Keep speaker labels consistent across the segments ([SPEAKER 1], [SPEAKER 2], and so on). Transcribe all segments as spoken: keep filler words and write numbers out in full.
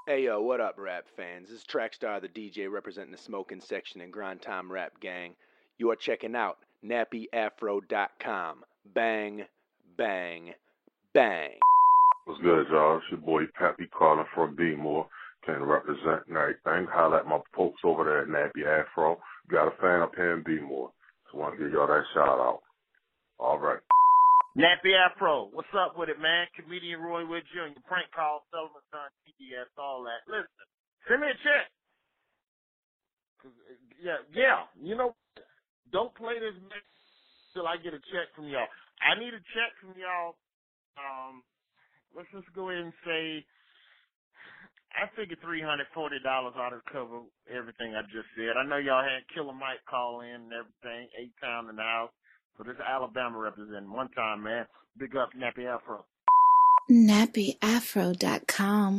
[SPEAKER 1] Hey yo, what up, rap fans? This is Trackstar, the D J representing the smoking section and grind time rap gang. You are checking out nappy afro dot com. Bang, bang, bang.
[SPEAKER 2] What's good, y'all? It's your boy Pappy calling from B-More. Can represent and everything. Holla at my folks over there at Nappy Afro. Got a fan up here in B-More. So I want to give y'all that shout out. All right.
[SPEAKER 3] Nappy Afro, what's up with it, man? Comedian Roy Wood Junior, prank call, Sullivan Son, T D S, all that. Listen, send me a check. Yeah, yeah. You know, don't play this mess till I get a check from y'all. I need a check from y'all. Um, let's just go ahead and say, I figure three hundred forty dollars ought to cover everything I just said. I know y'all had Killer Mike call in and everything, eight-town in the house. So this is Alabama representing. One time, man. Big up Nappy Afro.
[SPEAKER 4] nappy afro dot com.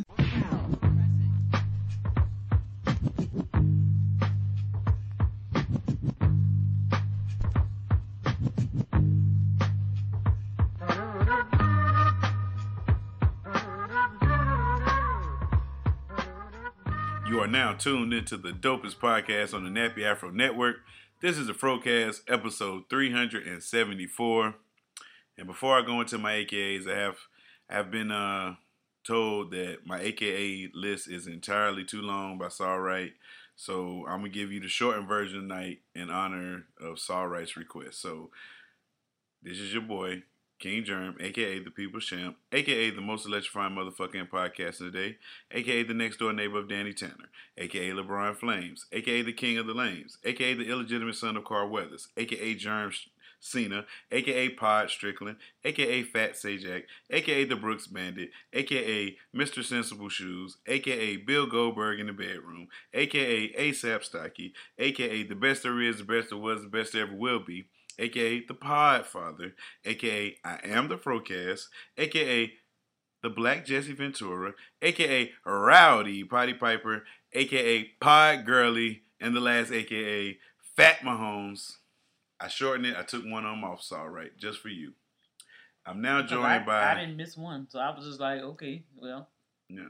[SPEAKER 5] You are now tuned into the dopest podcast on the Nappy Afro Network. This is the Frocast, episode three hundred seventy-four. And before I go into my A K As, I have I have been uh, told that my A K A list is entirely too long by Saw Right. So I'm going to give you the shortened version tonight in honor of Saw Right's request. So this is your boy, King Germ, a k a. The People's Champ, a k a the most electrifying motherfucking podcast of the day, a k a the next door neighbor of Danny Tanner, a k a LeBron Flames, a k a the King of the Lanes, a k a the illegitimate son of Carl Weathers, a k a Germ Cena, a k a Pod Strickland, a k a Fat Sajak, a k a the Brooks Bandit, a k a Mister Sensible Shoes, a k a Bill Goldberg in the bedroom, a k a ASAP Stocky, a k a the best there is, the best there was, the best there ever will be, a k a the Podfather, a k a I am the Frocast, a k a the Black Jesse Ventura, a k a Rowdy Potty Piper, a k a Pod Girly, and the last a k a Fat Mahomes. I shortened it. I took one of them off, so all right, just for you. I'm now joined
[SPEAKER 6] I,
[SPEAKER 5] by...
[SPEAKER 6] I didn't miss one, so I was just like, okay, well.
[SPEAKER 5] Yeah.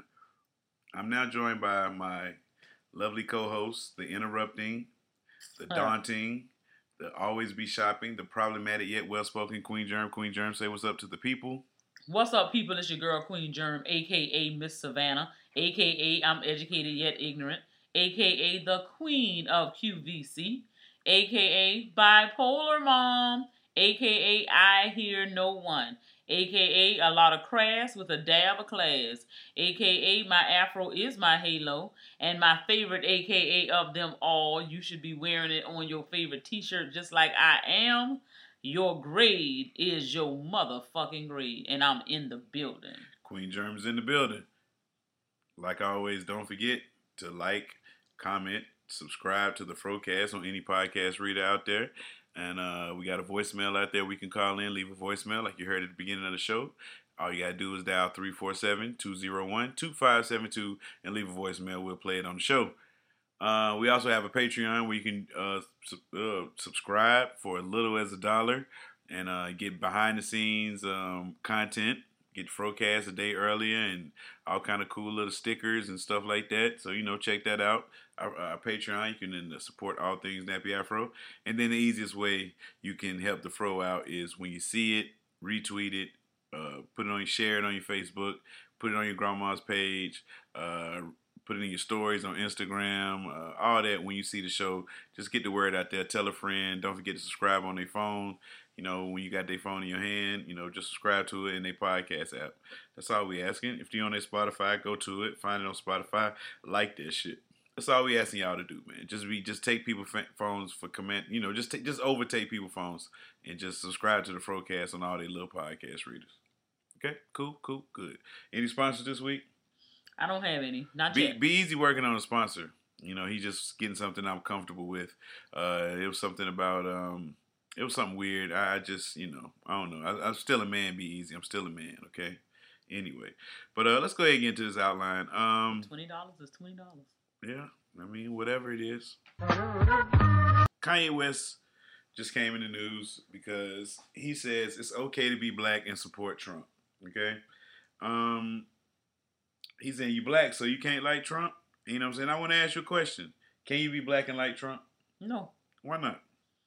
[SPEAKER 5] I'm now joined by my lovely co-hosts, the interrupting, the daunting, the always be shopping, the problematic yet well-spoken Queen Germ. Queen Germ, say what's up to the people.
[SPEAKER 6] What's up, people? It's your girl, Queen Germ, a k a. Miss Savannah, a k a. I'm educated yet ignorant, a k a the Queen of Q V C, a k a. Bipolar Mom, a k a. I hear no one, a k a a lot of crass with a dab of class, a k a my afro is my halo, and my favorite a k a of them all, you should be wearing it on your favorite t-shirt just like I am. Your grade is your motherfucking grade, and I'm in the building.
[SPEAKER 5] Queen Germ's in the building. Like always, don't forget to like, comment, subscribe to the Frocast on any podcast reader out there. And uh, we got a voicemail out there we can call in, leave a voicemail like you heard at the beginning of the show. All you got to do is dial three four seven, two oh one, two five seven two and leave a voicemail. We'll play it on the show. Uh, we also have a Patreon where you can uh, su- uh, subscribe for as little as a dollar and uh, get behind-the-scenes um, content. Get Frocast a day earlier and all kind of cool little stickers and stuff like that. So, you know, check that out. Our, our Patreon, you can uh, support all things Nappy Afro. And then the easiest way you can help the Fro out is when you see it, retweet it, uh, put it on, share it on your Facebook, put it on your grandma's page, uh, put it in your stories on Instagram, uh, all that. When you see the show, just get the word out there. Tell a friend. Don't forget to subscribe on their phone. You know, when you got their phone in your hand, you know, just subscribe to it in their podcast app. That's all we asking. If you're on their Spotify, go to it. Find it on Spotify. Like that shit. That's all we asking y'all to do, man. Just be, just take people's phones for comment. You know, just take, just overtake people's phones and just subscribe to the Frocast on all their little podcast readers. Okay, cool, cool, good. Any sponsors this week?
[SPEAKER 6] I don't have any. Not
[SPEAKER 5] be,
[SPEAKER 6] yet.
[SPEAKER 5] Be Easy working on a sponsor. You know, he's just getting something I'm comfortable with. Uh, it was something about, um, it was something weird. I, I just, you know, I don't know. I, I'm still a man, Be Easy. I'm still a man, okay? Anyway. But uh, let's go ahead and get into this outline. Um,
[SPEAKER 6] twenty dollars is twenty dollars.
[SPEAKER 5] Yeah, I mean, whatever it is. Kanye West just came in the news because he says it's okay to be black and support Trump, okay? Um... He's saying you black, so you can't like Trump. You know what I'm saying? I want to ask you a question. Can you be black and like Trump?
[SPEAKER 6] No.
[SPEAKER 5] Why not?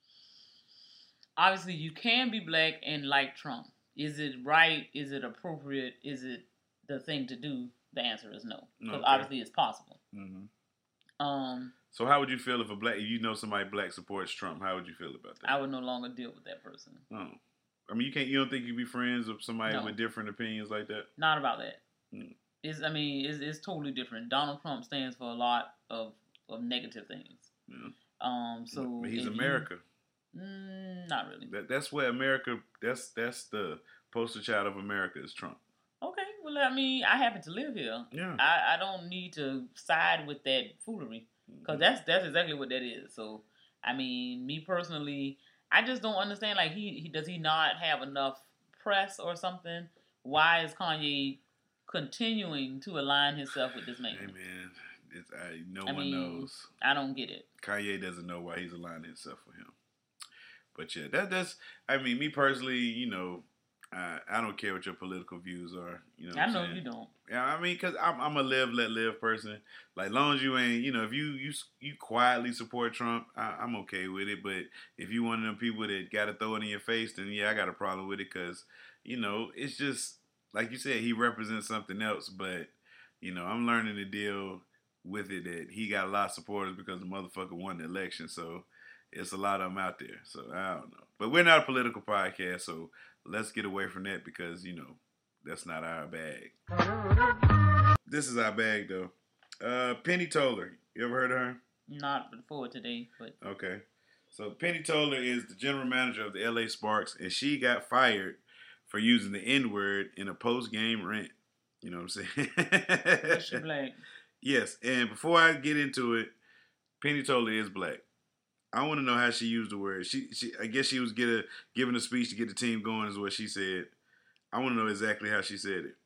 [SPEAKER 6] Obviously, you can be black and like Trump. Is it right? Is it appropriate? Is it the thing to do? The answer is no. Because
[SPEAKER 5] Okay.
[SPEAKER 6] obviously it's possible.
[SPEAKER 5] Mm-hmm.
[SPEAKER 6] Um,
[SPEAKER 5] so how would you feel if a black, if you know somebody black supports Trump, how would you feel about that?
[SPEAKER 6] I would no longer deal with that person.
[SPEAKER 5] Oh. I mean, you can't. You don't think you'd be friends with somebody
[SPEAKER 6] No.
[SPEAKER 5] with different opinions like that?
[SPEAKER 6] Not about that.
[SPEAKER 5] Mm.
[SPEAKER 6] It's, I mean, it's, it's totally different. Donald Trump stands for a lot of, of negative things.
[SPEAKER 5] Yeah.
[SPEAKER 6] Um, so
[SPEAKER 5] But he's
[SPEAKER 6] if
[SPEAKER 5] America.
[SPEAKER 6] You, mm, not really.
[SPEAKER 5] That, that's where America. That's that's the poster child of America is Trump.
[SPEAKER 6] Okay, well, I mean, I happen to live here.
[SPEAKER 5] Yeah.
[SPEAKER 6] I, I don't need to side with that foolery because
[SPEAKER 5] Mm-hmm.
[SPEAKER 6] that's that's exactly what that is. So, I mean, me personally, I just don't understand. Like, he, he does he not have enough press or something? Why is Kanye continuing to align himself with this man?
[SPEAKER 5] Hey man, it's, I, no
[SPEAKER 6] I
[SPEAKER 5] one
[SPEAKER 6] mean,
[SPEAKER 5] knows.
[SPEAKER 6] I don't get it.
[SPEAKER 5] Kanye doesn't know why he's aligning himself with him. But yeah, that that's. I mean, me personally, you know, I, I don't care what your political views are. You know, what
[SPEAKER 6] I
[SPEAKER 5] I'm
[SPEAKER 6] know
[SPEAKER 5] saying?
[SPEAKER 6] you don't.
[SPEAKER 5] Yeah, I mean, cause I'm I'm a live let live person. Like, long as you ain't, you know, if you you you quietly support Trump, I, I'm okay with it. But if you one of them people that got to throw it in your face, then yeah, I got a problem with it. Cause you know, it's just like you said, he represents something else. But you know, I'm learning to deal with it that he got a lot of supporters because the motherfucker won the election. So it's a lot of them out there. So I don't know. But we're not a political podcast, so let's get away from that because you know that's not our bag. This is our bag, though. Uh, Penny Toller. You ever heard of her?
[SPEAKER 6] Not before today, but
[SPEAKER 5] Okay. So Penny Toller is the general manager of the L A Sparks, and she got fired for using the N-word in a post-game rant. You know what I'm saying?
[SPEAKER 6] she black.
[SPEAKER 5] Yes, and before I get into it, Penny Toller is black. I want to know how she used the word. She, she, I guess she was get a, giving a speech to get the team going, is what she said. I want to know exactly how she said it,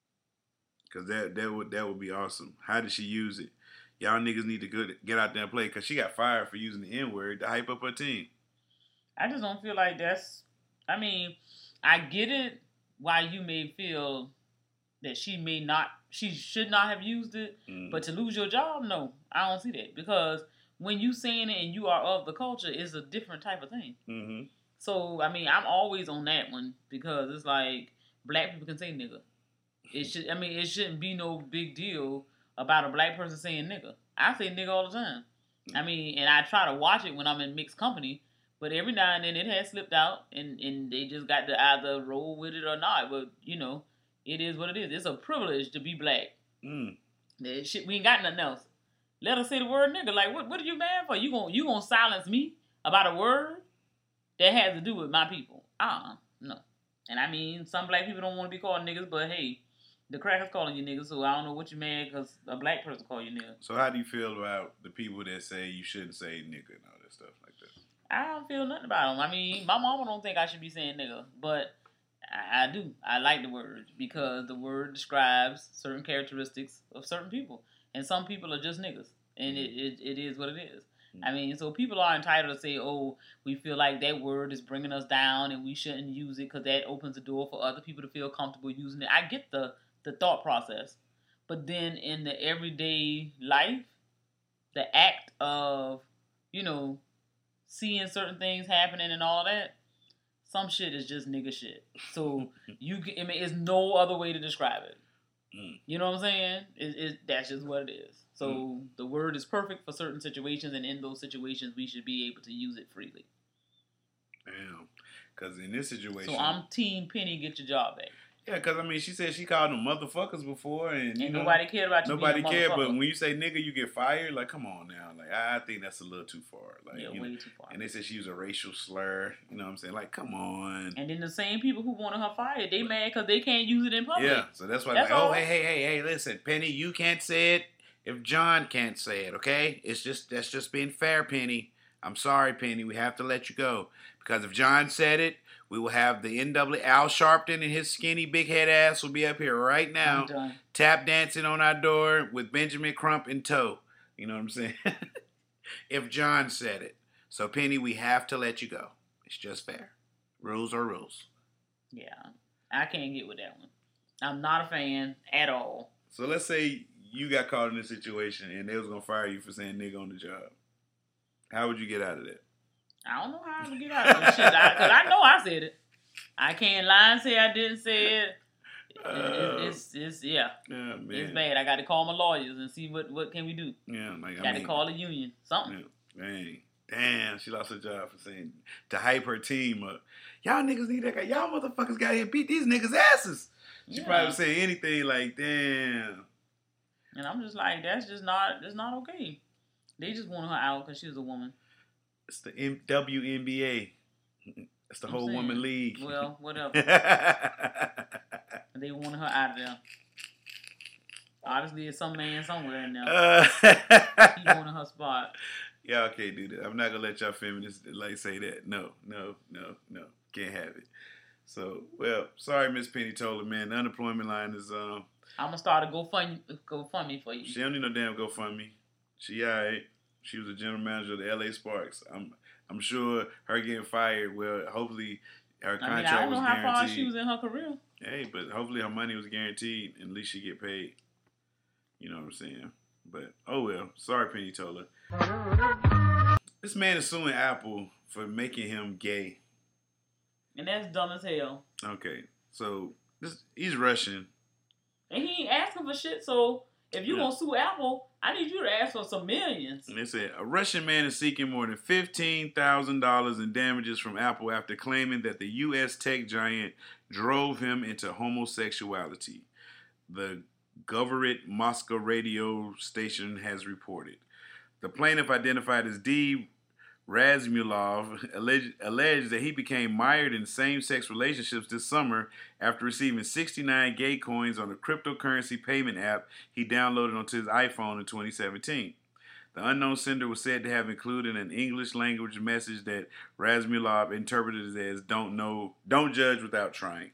[SPEAKER 5] cause that that would that would be awesome. How did she use it? Y'all niggas need to get get out there and play, cause she got fired for using the N-word to hype up her team.
[SPEAKER 6] I just don't feel like that's. I mean, I get it why you may feel that she may not, she should not have used it,
[SPEAKER 5] Mm.
[SPEAKER 6] but to lose your job, no, I don't see that because when you saying it and you are of the culture, it's a different type of thing.
[SPEAKER 5] Mm-hmm.
[SPEAKER 6] So I mean, I'm always on that one because it's like black people can say nigga. It should. I mean, it shouldn't be no big deal about a black person saying nigga. I say nigga all the time. I mean, and I try to watch it when I'm in mixed company, but every now and then it has slipped out, and, and they just got to either roll with it or not. But you know, it is what it is. It's a privilege to be black.
[SPEAKER 5] Mm.
[SPEAKER 6] That shit, we ain't got nothing else. Let us say the word nigga. Like, what? What are you mad for? You gonna you gonna silence me about a word that has to do with my people? Uh-uh, no. And I mean, some black people don't want to be called niggas, but hey, the crackers calling you niggas, so I don't know what you mad because a black person call you nigga.
[SPEAKER 5] So how do you feel about the people that say you shouldn't say nigga and all that stuff like that?
[SPEAKER 6] I don't feel nothing about them. I mean, my mama don't think I should be saying nigga, but I, I do. I like the word because the word describes certain characteristics of certain people, and some people are just niggas, and it, it, it is what it is. I mean, so people are entitled to say, oh, we feel like that word is bringing us down and we shouldn't use it because that opens the door for other people to feel comfortable using it. I get the, the thought process. But then in the everyday life, the act of, you know, seeing certain things happening and all that, some shit is just nigga shit. So you can, I mean, it's no other way to describe it.
[SPEAKER 5] Mm.
[SPEAKER 6] You know what I'm saying? It, it, that's just what it is. So
[SPEAKER 5] Mm.
[SPEAKER 6] the word is perfect for certain situations, and in those situations, we should be able to use it freely.
[SPEAKER 5] Damn. Because in this situation...
[SPEAKER 6] So I'm Team Penny, get your job back.
[SPEAKER 5] Yeah, because, I mean, she said she called them motherfuckers before, and, you
[SPEAKER 6] And
[SPEAKER 5] know...
[SPEAKER 6] nobody cared about you
[SPEAKER 5] Nobody
[SPEAKER 6] being a
[SPEAKER 5] cared, but
[SPEAKER 6] motherfucker.
[SPEAKER 5] when you say nigga, you get fired. Like, come on now. Like, I, I think that's a little too far. Like,
[SPEAKER 6] Yeah,
[SPEAKER 5] you
[SPEAKER 6] way
[SPEAKER 5] know,
[SPEAKER 6] too far.
[SPEAKER 5] and they said she used a racial slur. You know what I'm saying? Like, come on.
[SPEAKER 6] And then the same people who wanted her fired, they mad because they can't use it in public.
[SPEAKER 5] Yeah, so that's why.
[SPEAKER 6] That's
[SPEAKER 5] Like, oh,
[SPEAKER 6] all.
[SPEAKER 5] hey, hey, hey, hey, listen, Penny, you can't say it if John can't say it. Okay, it's just that's just being fair, Penny. I'm sorry, Penny. We have to let you go because if John said it, we will have the N W A Al Sharpton and his skinny big head ass will be up here right now,
[SPEAKER 6] I'm done.
[SPEAKER 5] tap dancing on our door with Benjamin Crump in tow. You know what I'm saying? If John said it. So, Penny, we have to let you go. It's just fair. Rules are rules.
[SPEAKER 6] Yeah, I can't get with that one. I'm not a fan at all.
[SPEAKER 5] So let's say you got caught in this situation and they was gonna fire you for saying nigga on the job. How would you get out of that?
[SPEAKER 6] I don't know how I would get out of that shit. I, Cause I know I said it. I can't lie and say I didn't say it. It,
[SPEAKER 5] Uh,
[SPEAKER 6] it it's, it's, yeah.
[SPEAKER 5] Yeah, man.
[SPEAKER 6] It's bad. I got to call my lawyers and see what, what can we do.
[SPEAKER 5] Yeah, like
[SPEAKER 6] Got
[SPEAKER 5] I
[SPEAKER 6] to
[SPEAKER 5] mean,
[SPEAKER 6] call a union. Something.
[SPEAKER 5] yeah, dang, damn, she lost her job for saying to hype her team up. Y'all niggas need that guy. Y'all motherfuckers got here beat these niggas asses. She
[SPEAKER 6] Yeah.
[SPEAKER 5] probably say anything like, damn.
[SPEAKER 6] And I'm just like, that's just not, that's not okay. They just wanted her out because she was a woman.
[SPEAKER 5] It's the M- W N B A. It's the
[SPEAKER 6] I'm
[SPEAKER 5] whole
[SPEAKER 6] saying,
[SPEAKER 5] woman league.
[SPEAKER 6] Well, whatever. They wanted her out of there. Obviously, it's some man somewhere in there.
[SPEAKER 5] Uh,
[SPEAKER 6] He wanted her spot.
[SPEAKER 5] Y'all can't do that. I'm not gonna let y'all feminists like say that. No, no, no, no. Can't have it. So, well, sorry, Miss Penny Toller, man. The unemployment line is um.
[SPEAKER 6] I'm gonna start a GoFundMe, GoFundMe for you.
[SPEAKER 5] She don't need no damn GoFundMe. She alright. She was a general manager of the L A Sparks. I'm I'm sure her getting fired. Well, hopefully her
[SPEAKER 6] I mean,
[SPEAKER 5] contract
[SPEAKER 6] I don't know
[SPEAKER 5] was
[SPEAKER 6] how
[SPEAKER 5] guaranteed.
[SPEAKER 6] far she was in her career.
[SPEAKER 5] Hey, but hopefully her money was guaranteed and at least she get paid. You know what I'm saying? But, oh well. Sorry, Penny Toller. This man is suing Apple for making him gay.
[SPEAKER 6] And that's dumb as hell.
[SPEAKER 5] Okay, so this he's Russian.
[SPEAKER 6] And he ain't asking for shit, so if you
[SPEAKER 5] Yeah.
[SPEAKER 6] gonna sue Apple, I need you to ask for some millions.
[SPEAKER 5] And they said a Russian man is seeking more than fifteen thousand dollars in damages from Apple after claiming that the U S tech giant drove him into homosexuality. The Govorit Moscow radio station has reported. The plaintiff, identified as D. Razmulov, alleged, alleged that he became mired in same-sex relationships this summer after receiving sixty-nine gay coins on a cryptocurrency payment app he downloaded onto his iPhone in twenty seventeen. The unknown sender was said to have included an English language message that Razmulov interpreted as "Don't know, don't judge without trying."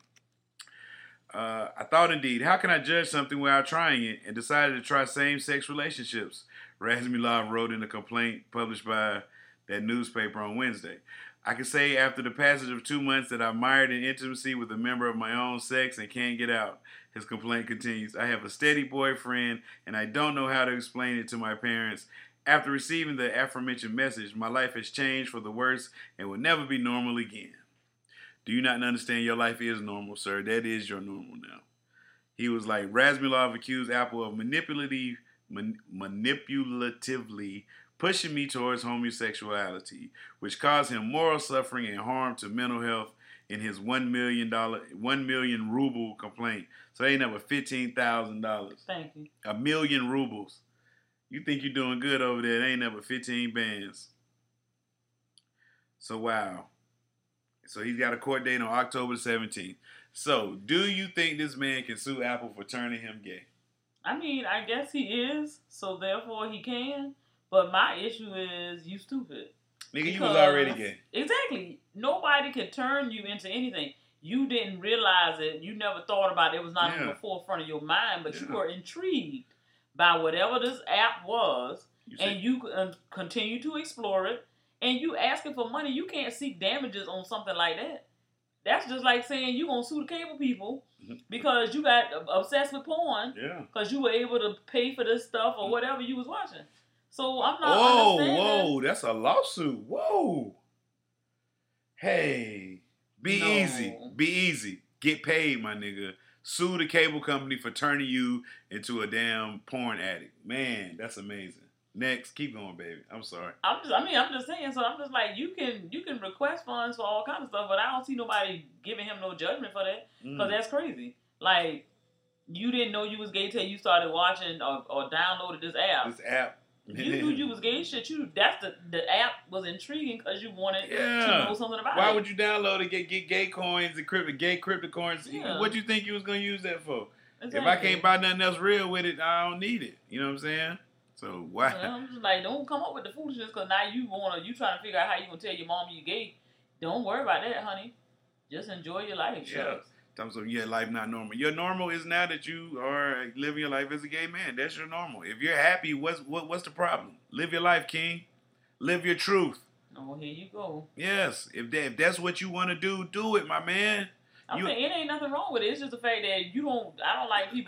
[SPEAKER 5] Uh, I thought indeed, how can I judge something without trying it, and decided to try same-sex relationships, Razmulov wrote in a complaint published by that newspaper on Wednesday. I can say after the passage of two months that I'm mired in intimacy with a member of my own sex and can't get out. His complaint continues. I have a steady boyfriend and I don't know how to explain it to my parents. After receiving the aforementioned message, my life has changed for the worse and will never be normal again. Do you not understand your life is normal, sir? That is your normal now. He was like, Razmulov accused Apple of manipulative, man, manipulatively pushing me towards homosexuality, which caused him moral suffering and harm to mental health in his one million dollar, one million ruble complaint. So they ain't never fifteen thousand dollars.
[SPEAKER 6] Thank you.
[SPEAKER 5] A million rubles. You think you're doing good over there? They ain't never fifteen bands. So wow. So he's got a court date on October seventeenth. So do you think this man can sue Apple for turning him gay?
[SPEAKER 6] I mean, I guess he is, so therefore he can. But my issue is you stupid.
[SPEAKER 5] Nigga, you was already
[SPEAKER 6] Because-
[SPEAKER 5] gay.
[SPEAKER 6] Exactly. Nobody can turn you into anything. You didn't realize it. You never thought about it. It was not
[SPEAKER 5] Yeah.
[SPEAKER 6] in the forefront of your mind, but you
[SPEAKER 5] Yeah.
[SPEAKER 6] were intrigued by whatever this app was,
[SPEAKER 5] You
[SPEAKER 6] and
[SPEAKER 5] said-
[SPEAKER 6] you uh, continue to explore it, and you asking for money. You can't seek damages on something like that. That's just like saying you going to sue the cable people
[SPEAKER 5] Mhm.
[SPEAKER 6] because you got obsessed with porn
[SPEAKER 5] Yeah.
[SPEAKER 6] because you were able to pay for this stuff or whatever you was watching. So I'm not
[SPEAKER 5] Whoa,
[SPEAKER 6] understanding.
[SPEAKER 5] whoa, that's a lawsuit. Whoa. Hey, be
[SPEAKER 6] No.
[SPEAKER 5] easy. Be easy. Get paid, my nigga. Sue the cable company for turning you into a damn porn addict. Man, that's amazing. Next, keep going, baby. I'm sorry.
[SPEAKER 6] I'm just, I mean, I'm just saying. So I'm just like, you can, you can request funds for all kinds of stuff, but I don't see nobody giving him no judgment for that because
[SPEAKER 5] Mm.
[SPEAKER 6] that's crazy. Like, you didn't know you was gay till you started watching or, or downloaded this app.
[SPEAKER 5] This app.
[SPEAKER 6] You knew you was gay. Shit, you that's the the app was intriguing because you wanted
[SPEAKER 5] Yeah.
[SPEAKER 6] to know something about
[SPEAKER 5] Why
[SPEAKER 6] it.
[SPEAKER 5] would you download it, get get gay coins and crypto, gay crypto coins?
[SPEAKER 6] Yeah.
[SPEAKER 5] What you think you was gonna use that for? If I
[SPEAKER 6] Exactly.
[SPEAKER 5] can't buy nothing else real with it, I don't need it. You know what I'm saying? So why?
[SPEAKER 6] Well, I'm just like, don't come up with the foolishness because now you wanna you trying to figure out how you gonna tell your mom you gay. Don't worry about that, honey. Just enjoy your life.
[SPEAKER 5] Yeah.
[SPEAKER 6] Shucks.
[SPEAKER 5] Terms of your life not normal. Your normal is now that you are living your life as a gay man. That's your normal. If you're happy, what's what, what's the problem? Live your life, King. Live your truth.
[SPEAKER 6] Oh, here you go.
[SPEAKER 5] Yes. If that, if that's what you want to do, do it, my man.
[SPEAKER 6] I'm
[SPEAKER 5] You-
[SPEAKER 6] saying it ain't nothing wrong with it. It's just the fact that you don't. I don't like people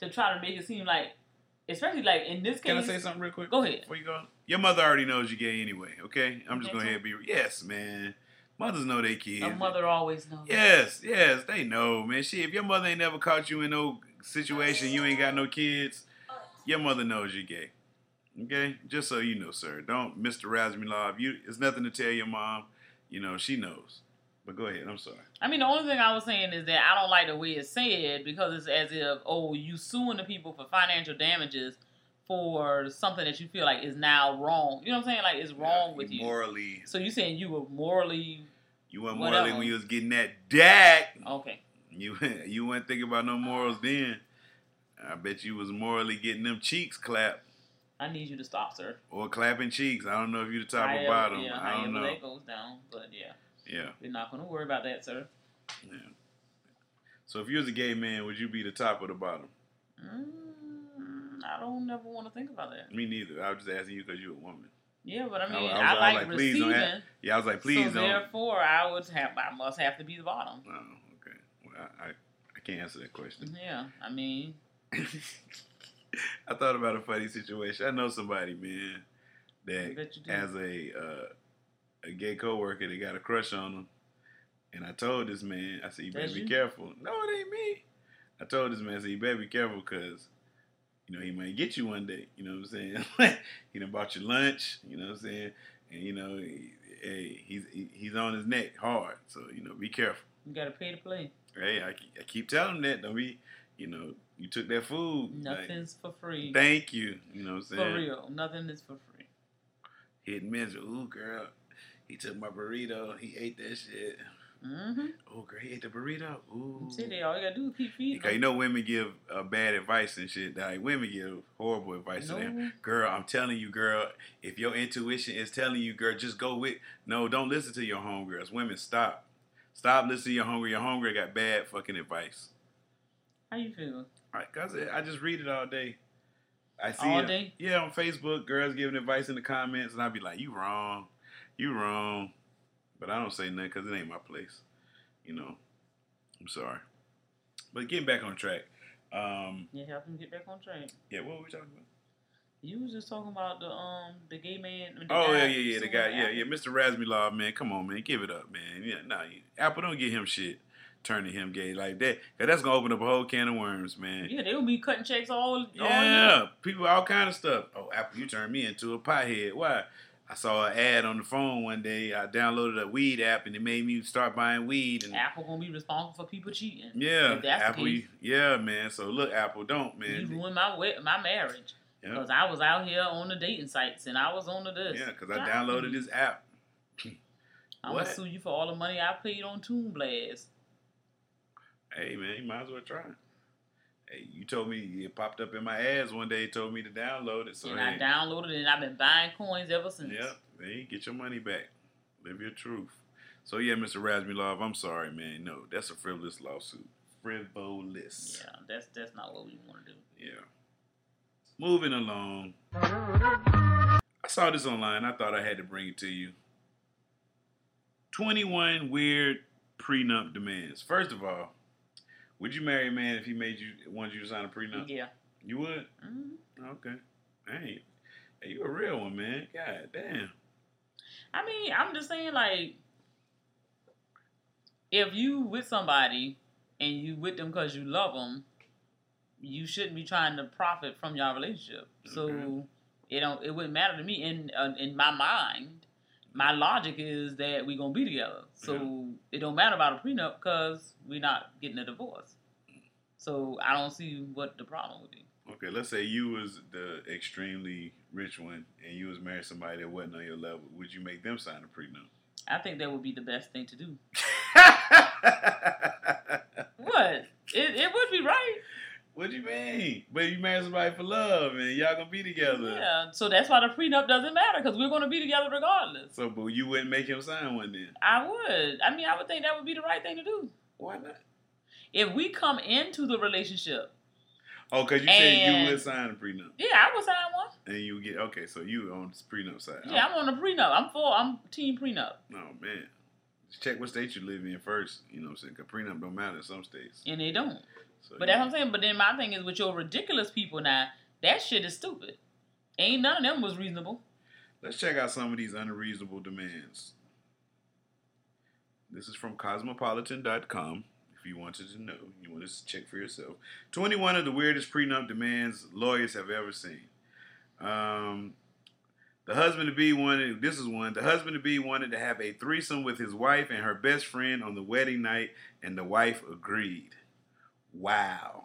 [SPEAKER 6] to try to make it seem like, especially like in this case.
[SPEAKER 5] Can I say something real quick?
[SPEAKER 6] Go ahead.
[SPEAKER 5] Before you go, your mother already knows you gay anyway. Okay, I'm just
[SPEAKER 6] Okay,
[SPEAKER 5] going ahead and be. Yes, man. Mothers know they kids.
[SPEAKER 6] A mother always knows.
[SPEAKER 5] Yes, yes, they know, man. Shit, if your mother ain't never caught you in no situation, you ain't got no kids, your mother knows you're gay. Okay? Just so you know, sir. Don't, Mister Razmilov, you, it's nothing to tell your mom. You know, she knows. But go ahead, I'm sorry.
[SPEAKER 6] I mean, the only thing I was saying is that I don't like the way it's said because it's as if, oh, you suing the people for financial damages for something that you feel like is now wrong. You know what I'm saying? Like, it's wrong
[SPEAKER 5] Yeah,
[SPEAKER 6] with you.
[SPEAKER 5] Morally.
[SPEAKER 6] So you saying you were morally...
[SPEAKER 5] You weren't
[SPEAKER 6] whatever.
[SPEAKER 5] morally when you was getting that dack.
[SPEAKER 6] Okay.
[SPEAKER 5] You, you weren't thinking about no morals then. I bet you was morally getting them cheeks clapped.
[SPEAKER 6] I need you to stop, sir.
[SPEAKER 5] Or clapping cheeks. I don't know if you're the top
[SPEAKER 6] however,
[SPEAKER 5] or bottom.
[SPEAKER 6] Yeah,
[SPEAKER 5] I don't
[SPEAKER 6] however
[SPEAKER 5] know.
[SPEAKER 6] that goes down. But yeah.
[SPEAKER 5] Yeah.
[SPEAKER 6] We're not going to worry about that, sir.
[SPEAKER 5] Yeah. So if you was a gay man, would you be the top or the bottom?
[SPEAKER 6] Mm, I don't never want to think about that.
[SPEAKER 5] Me neither. I was just asking you because you're a woman.
[SPEAKER 6] Yeah, but I mean,
[SPEAKER 5] I was-
[SPEAKER 6] I,
[SPEAKER 5] I was
[SPEAKER 6] like,
[SPEAKER 5] like, please don't
[SPEAKER 6] receiving.
[SPEAKER 5] ask- Yeah, I was like, please
[SPEAKER 6] so
[SPEAKER 5] don't.
[SPEAKER 6] therefore, I would have. I must have to be the bottom.
[SPEAKER 5] Oh, okay. Well, I, I, I can't answer that question.
[SPEAKER 6] Yeah, I mean,
[SPEAKER 5] I thought about a funny situation. I know somebody, man,
[SPEAKER 6] I
[SPEAKER 5] that
[SPEAKER 6] bet you do.
[SPEAKER 5] has a uh, a gay coworker that got a crush on him. And I told this man, I said, you better
[SPEAKER 6] That's
[SPEAKER 5] be
[SPEAKER 6] you?
[SPEAKER 5] careful. No, it ain't me. I told this man, I said, you better be careful because, you know, he might get you one day. You know what I'm saying? He done bought you lunch. You know what I'm saying? And, you know, he, hey, he's he, he's on his neck hard. So, you know, be careful.
[SPEAKER 6] you got to pay to play.
[SPEAKER 5] Hey, I, I keep telling him that. Don't be, you know, you took that food. like,
[SPEAKER 6] Nothing's for free.
[SPEAKER 5] thank you. You know what I'm saying?
[SPEAKER 6] For real, nothing is for free.
[SPEAKER 5] Hit miss. Ooh, girl. He took my burrito. He ate that shit.
[SPEAKER 6] Mm-hmm.
[SPEAKER 5] Oh, girl, he ate the burrito. Ooh.
[SPEAKER 6] See, they all you gotta do is keep feeding.
[SPEAKER 5] Because you know women give uh, bad advice and shit. Like, women give horrible advice
[SPEAKER 6] No.
[SPEAKER 5] to them. Girl, I'm telling you, girl, if your intuition is telling you, girl, just go with. No, don't listen to your homegirls. Women, stop. Stop listening to your homegirl. Your homegirl got bad fucking advice.
[SPEAKER 6] How you feel?
[SPEAKER 5] Right, cause I just read it all day. I see
[SPEAKER 6] All
[SPEAKER 5] it,
[SPEAKER 6] day?
[SPEAKER 5] Yeah, on Facebook, girls giving advice in the comments, and I be like, "You wrong, you wrong," but I don't say nothing because it ain't my place. You know, I'm sorry. But getting back on track. Um,
[SPEAKER 6] Yeah, help him get back on track.
[SPEAKER 5] yeah, what were we talking about?
[SPEAKER 6] You was just talking about the um the gay man. The
[SPEAKER 5] Oh
[SPEAKER 6] guy
[SPEAKER 5] yeah, yeah, yeah, the
[SPEAKER 6] suing
[SPEAKER 5] guy, yeah,
[SPEAKER 6] Apple.
[SPEAKER 5] yeah, Mister Razmilov, man, come on, man, give it up, man. Yeah, nah, Apple don't get him shit, turning him gay like that, cause that's gonna open up a whole can of worms, man.
[SPEAKER 6] Yeah, they will be cutting checks all, all
[SPEAKER 5] Yeah,
[SPEAKER 6] year.
[SPEAKER 5] people, all kind of stuff. Oh, Apple, you turned me into a pothead. Why? I saw an ad on the phone one day. I downloaded a weed app, and it made me start buying weed. And
[SPEAKER 6] Apple gonna be responsible for people cheating.
[SPEAKER 5] yeah,
[SPEAKER 6] If that's
[SPEAKER 5] Apple,
[SPEAKER 6] the case,
[SPEAKER 5] yeah, man. So look, Apple, don't,
[SPEAKER 6] you
[SPEAKER 5] man.
[SPEAKER 6] ruined my we- my marriage.
[SPEAKER 5] Yeah,
[SPEAKER 6] Because I was out here on the dating sites and I was on the this.
[SPEAKER 5] yeah, because I
[SPEAKER 6] God,
[SPEAKER 5] downloaded this app.
[SPEAKER 6] I'm
[SPEAKER 5] What?
[SPEAKER 6] gonna sue you for all the money I paid on Toon Blast.
[SPEAKER 5] Hey, man, you might as well try. Hey, you told me it popped up in my ads one day. Told me to download it. So
[SPEAKER 6] and
[SPEAKER 5] hey,
[SPEAKER 6] I downloaded it and I've been buying coins ever since.
[SPEAKER 5] Yep, hey, get your money back. Live your truth. So yeah, Mister Razmilov, I'm sorry, man. No, that's a frivolous lawsuit. Frivolous.
[SPEAKER 6] Yeah, that's that's not what we want to do.
[SPEAKER 5] Yeah. Moving along. I saw this online. I thought I had to bring it to you. twenty-one weird prenup demands. First of all, would you marry a man if he made you wanted you to sign a prenup?
[SPEAKER 6] Yeah.
[SPEAKER 5] You would?
[SPEAKER 6] hmm
[SPEAKER 5] Okay. Hey, hey, you a real one, man. God damn.
[SPEAKER 6] I mean, I'm just saying, like, if you with somebody and you with them because you love them, you shouldn't be trying to profit from your relationship. So
[SPEAKER 5] Okay.
[SPEAKER 6] it don't. It wouldn't matter to me. In uh, in my mind, my logic is that we gonna be together. So
[SPEAKER 5] Yeah.
[SPEAKER 6] it don't matter about a prenup because we're not getting a divorce. So I don't see what the problem would be.
[SPEAKER 5] Okay, let's say you was the extremely rich one and you was marrying somebody that wasn't on your level. Would you make them sign a prenup?
[SPEAKER 6] I think that would be the best thing to do. What? It it would be right.
[SPEAKER 5] What do you mean? But you marry somebody for love and y'all gonna be together.
[SPEAKER 6] Yeah. So that's why the prenup doesn't matter because we're going to be together regardless.
[SPEAKER 5] So, but you wouldn't make him sign one then?
[SPEAKER 6] I would. I mean, I would think that would be the right thing to do.
[SPEAKER 5] Why not?
[SPEAKER 6] If we come into the relationship,
[SPEAKER 5] Oh, because you said
[SPEAKER 6] And-
[SPEAKER 5] you would sign a prenup.
[SPEAKER 6] yeah, I would sign one.
[SPEAKER 5] And you would get, okay, so you on the prenup side.
[SPEAKER 6] Yeah, I'm on the prenup. I'm for. I'm team prenup,
[SPEAKER 5] Oh, man. Just check what state you live in first. You know what I'm saying? Because prenup don't matter in some states.
[SPEAKER 6] and they don't.
[SPEAKER 5] So,
[SPEAKER 6] but
[SPEAKER 5] yeah.
[SPEAKER 6] that's what I'm saying. But then my thing is with your ridiculous people now, that shit is stupid. Ain't none of them was reasonable.
[SPEAKER 5] Let's check out some of these unreasonable demands. This is from cosmopolitan dot com. If you wanted to know, you want to check for yourself. twenty-one of the weirdest prenup demands lawyers have ever seen. Um, the husband-to-be wanted, this is one, the husband-to-be wanted to have a threesome with his wife and her best friend on the wedding night, and the wife agreed. Wow.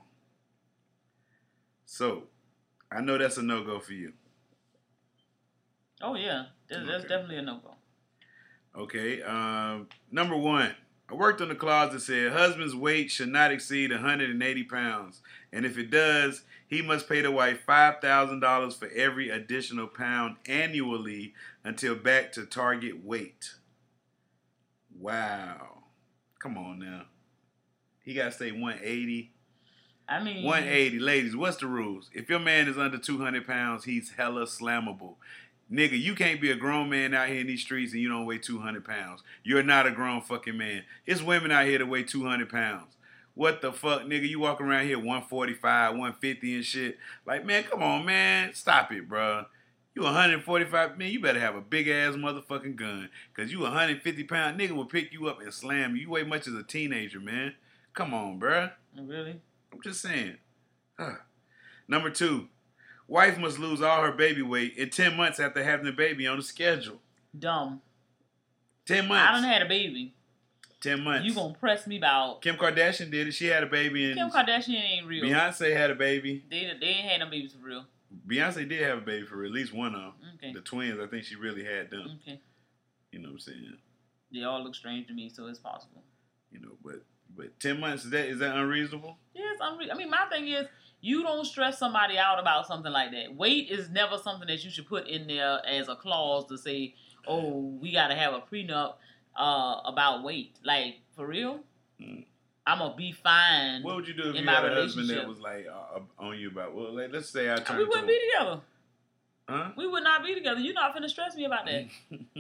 [SPEAKER 5] So, I know that's a no-go for you.
[SPEAKER 6] Oh, yeah. That's, that's
[SPEAKER 5] Okay.
[SPEAKER 6] definitely a no-go.
[SPEAKER 5] Okay, um, number one. I worked on the clause that said husband's weight should not exceed one hundred eighty pounds. And if it does, he must pay the wife five thousand dollars for every additional pound annually until back to target weight. Wow. Come on now. He got to stay one eighty.
[SPEAKER 6] I mean...
[SPEAKER 5] one eighty. Ladies, what's the rules? If your man is under two hundred pounds, he's hella slammable. Nigga, you can't be a grown man out here in these streets and you don't weigh two hundred pounds. You're not a grown fucking man. It's women out here that weigh two hundred pounds. What the fuck, nigga? You walk around here one forty-five, one fifty and shit. Like, man, come on, man. Stop it, bro. You one forty-five, man, you better have a big-ass motherfucking gun. Because you one hundred fifty pound nigga will pick you up and slam you. You weigh much as a teenager, man. Come on, bro.
[SPEAKER 6] Really?
[SPEAKER 5] I'm just saying. Huh. Number two. Wife must lose all her baby weight in ten months after having the baby on the schedule.
[SPEAKER 6] Dumb.
[SPEAKER 5] ten months.
[SPEAKER 6] I done had a baby.
[SPEAKER 5] ten months.
[SPEAKER 6] You gonna press me about...
[SPEAKER 5] Kim Kardashian did it. She had a baby. And
[SPEAKER 6] Kim Kardashian ain't real.
[SPEAKER 5] Beyonce had a baby.
[SPEAKER 6] They, they ain't had no babies for real.
[SPEAKER 5] Beyonce did have a baby for at least one of them.
[SPEAKER 6] Okay.
[SPEAKER 5] The twins, I think she really had them.
[SPEAKER 6] Okay.
[SPEAKER 5] You know what I'm saying?
[SPEAKER 6] They all look strange to me, so it's possible.
[SPEAKER 5] You know, but but ten months, is that is that unreasonable?
[SPEAKER 6] Yes, unre- I mean, my thing is, you don't stress somebody out about something like that. Weight is never something that you should put in there as a clause to say, oh, we got to have a prenup uh, about weight. Like, for real?
[SPEAKER 5] Mm.
[SPEAKER 6] I'm going to be fine.
[SPEAKER 5] What would you do if
[SPEAKER 6] in
[SPEAKER 5] you
[SPEAKER 6] my
[SPEAKER 5] had a husband
[SPEAKER 6] relationship.
[SPEAKER 5] that was like uh, on you about, well, like, let's say I turned
[SPEAKER 6] We wouldn't
[SPEAKER 5] to
[SPEAKER 6] be together.
[SPEAKER 5] Huh?
[SPEAKER 6] We would not be together. You're not finna stress me about that.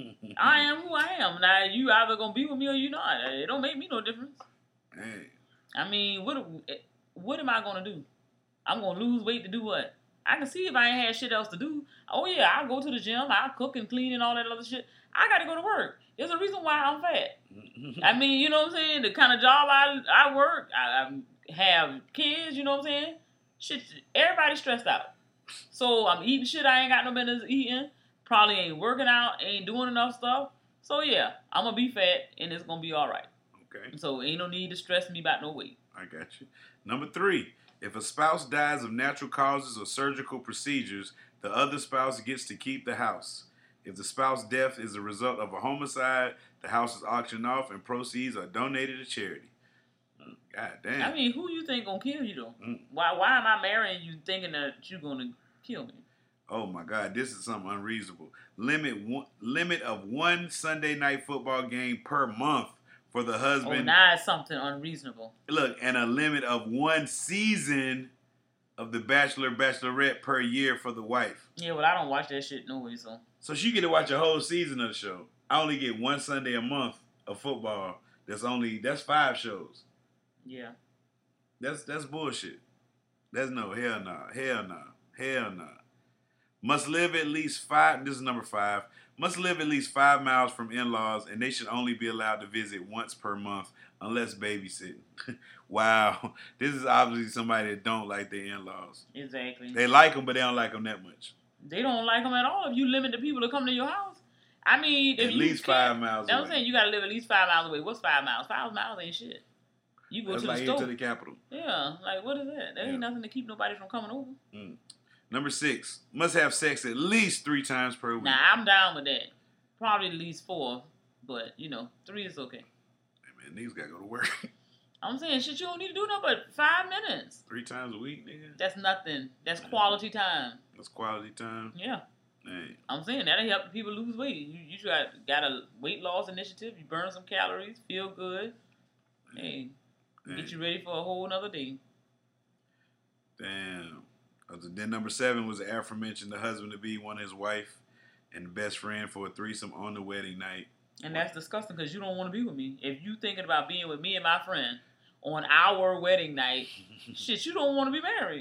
[SPEAKER 6] I am who I am. Now, you either going to be with me or you not. It don't make me no difference.
[SPEAKER 5] Hey.
[SPEAKER 6] I mean, what what am I going to do? I'm going to lose weight to do what? I can see if I ain't had shit else to do. Oh, yeah, I'll go to the gym. I'll cook and clean and all that other shit. I got to go to work. There's a reason why I'm fat. I mean, you know what I'm saying? The kind of job I I work, I, I have kids, you know what I'm saying? Shit, everybody's stressed out. So I'm eating shit I ain't got no business eating. Probably ain't working out, ain't doing enough stuff. So, yeah, I'm going to be fat, and it's going to be all right.
[SPEAKER 5] Okay.
[SPEAKER 6] So ain't no need to stress me about no weight.
[SPEAKER 5] I got you. Number three, if a spouse dies of natural causes or surgical procedures, the other spouse gets to keep the house. If the spouse's death is a result of a homicide, the house is auctioned off and proceeds are donated to charity. God damn.
[SPEAKER 6] I mean, who you think gonna kill you though?
[SPEAKER 5] Mm.
[SPEAKER 6] Why why am I marrying you thinking that you gonna kill me?
[SPEAKER 5] Oh my God, this is something unreasonable. Limit one, limit of one Sunday night football game per month for the
[SPEAKER 6] Oh,
[SPEAKER 5] husband.
[SPEAKER 6] now it's something unreasonable.
[SPEAKER 5] Look, and a limit of one season of The Bachelor, Bachelorette per year for the wife.
[SPEAKER 6] Yeah, well, I don't watch that shit no way, so.
[SPEAKER 5] So she get to watch a whole season of the show. I only get one Sunday a month of football. That's only that's five shows.
[SPEAKER 6] Yeah.
[SPEAKER 5] That's that's bullshit. That's no hell no, hell no, hell no. Must live at least five. This is number five. Must live at least five miles from in-laws, and they should only be allowed to visit once per month, unless babysitting. Wow, this is obviously somebody that don't like their in-laws.
[SPEAKER 6] Exactly.
[SPEAKER 5] They like them, but they don't like them that much.
[SPEAKER 6] They don't like them at all. If you limit the people to come to your house, I mean, if
[SPEAKER 5] At
[SPEAKER 6] you
[SPEAKER 5] least
[SPEAKER 6] can't-
[SPEAKER 5] five miles
[SPEAKER 6] That's what
[SPEAKER 5] away.
[SPEAKER 6] I'm saying. You gotta live at least five miles away. What's five miles? Five miles ain't shit. You go
[SPEAKER 5] That's
[SPEAKER 6] to
[SPEAKER 5] like
[SPEAKER 6] the
[SPEAKER 5] here
[SPEAKER 6] store.
[SPEAKER 5] to the Capitol.
[SPEAKER 6] Yeah, like what is that? There
[SPEAKER 5] Yeah.
[SPEAKER 6] ain't nothing to keep nobody from coming over.
[SPEAKER 5] Mm. Number six, must have sex at least three times per week.
[SPEAKER 6] Now I'm down with that. Probably at least four, but you know, three is okay.
[SPEAKER 5] Hey, man, niggas gotta go to work.
[SPEAKER 6] I'm saying shit. You don't need to do nothing but five minutes.
[SPEAKER 5] Three times a week, nigga.
[SPEAKER 6] That's nothing. That's quality time.
[SPEAKER 5] That's quality time.
[SPEAKER 6] Yeah.
[SPEAKER 5] Hey,
[SPEAKER 6] I'm saying that'll help people lose weight. You you got got a weight loss initiative. You burn some calories, feel good. Hey,
[SPEAKER 5] hey.
[SPEAKER 6] get you ready for a whole nother day.
[SPEAKER 5] Damn. Then number seven was the aforementioned the husband to be want his wife and the best friend for a threesome on the wedding night.
[SPEAKER 6] And that's disgusting because you don't want to be with me. If you thinking about being with me and my friend, on our wedding night, shit, you don't want to be married.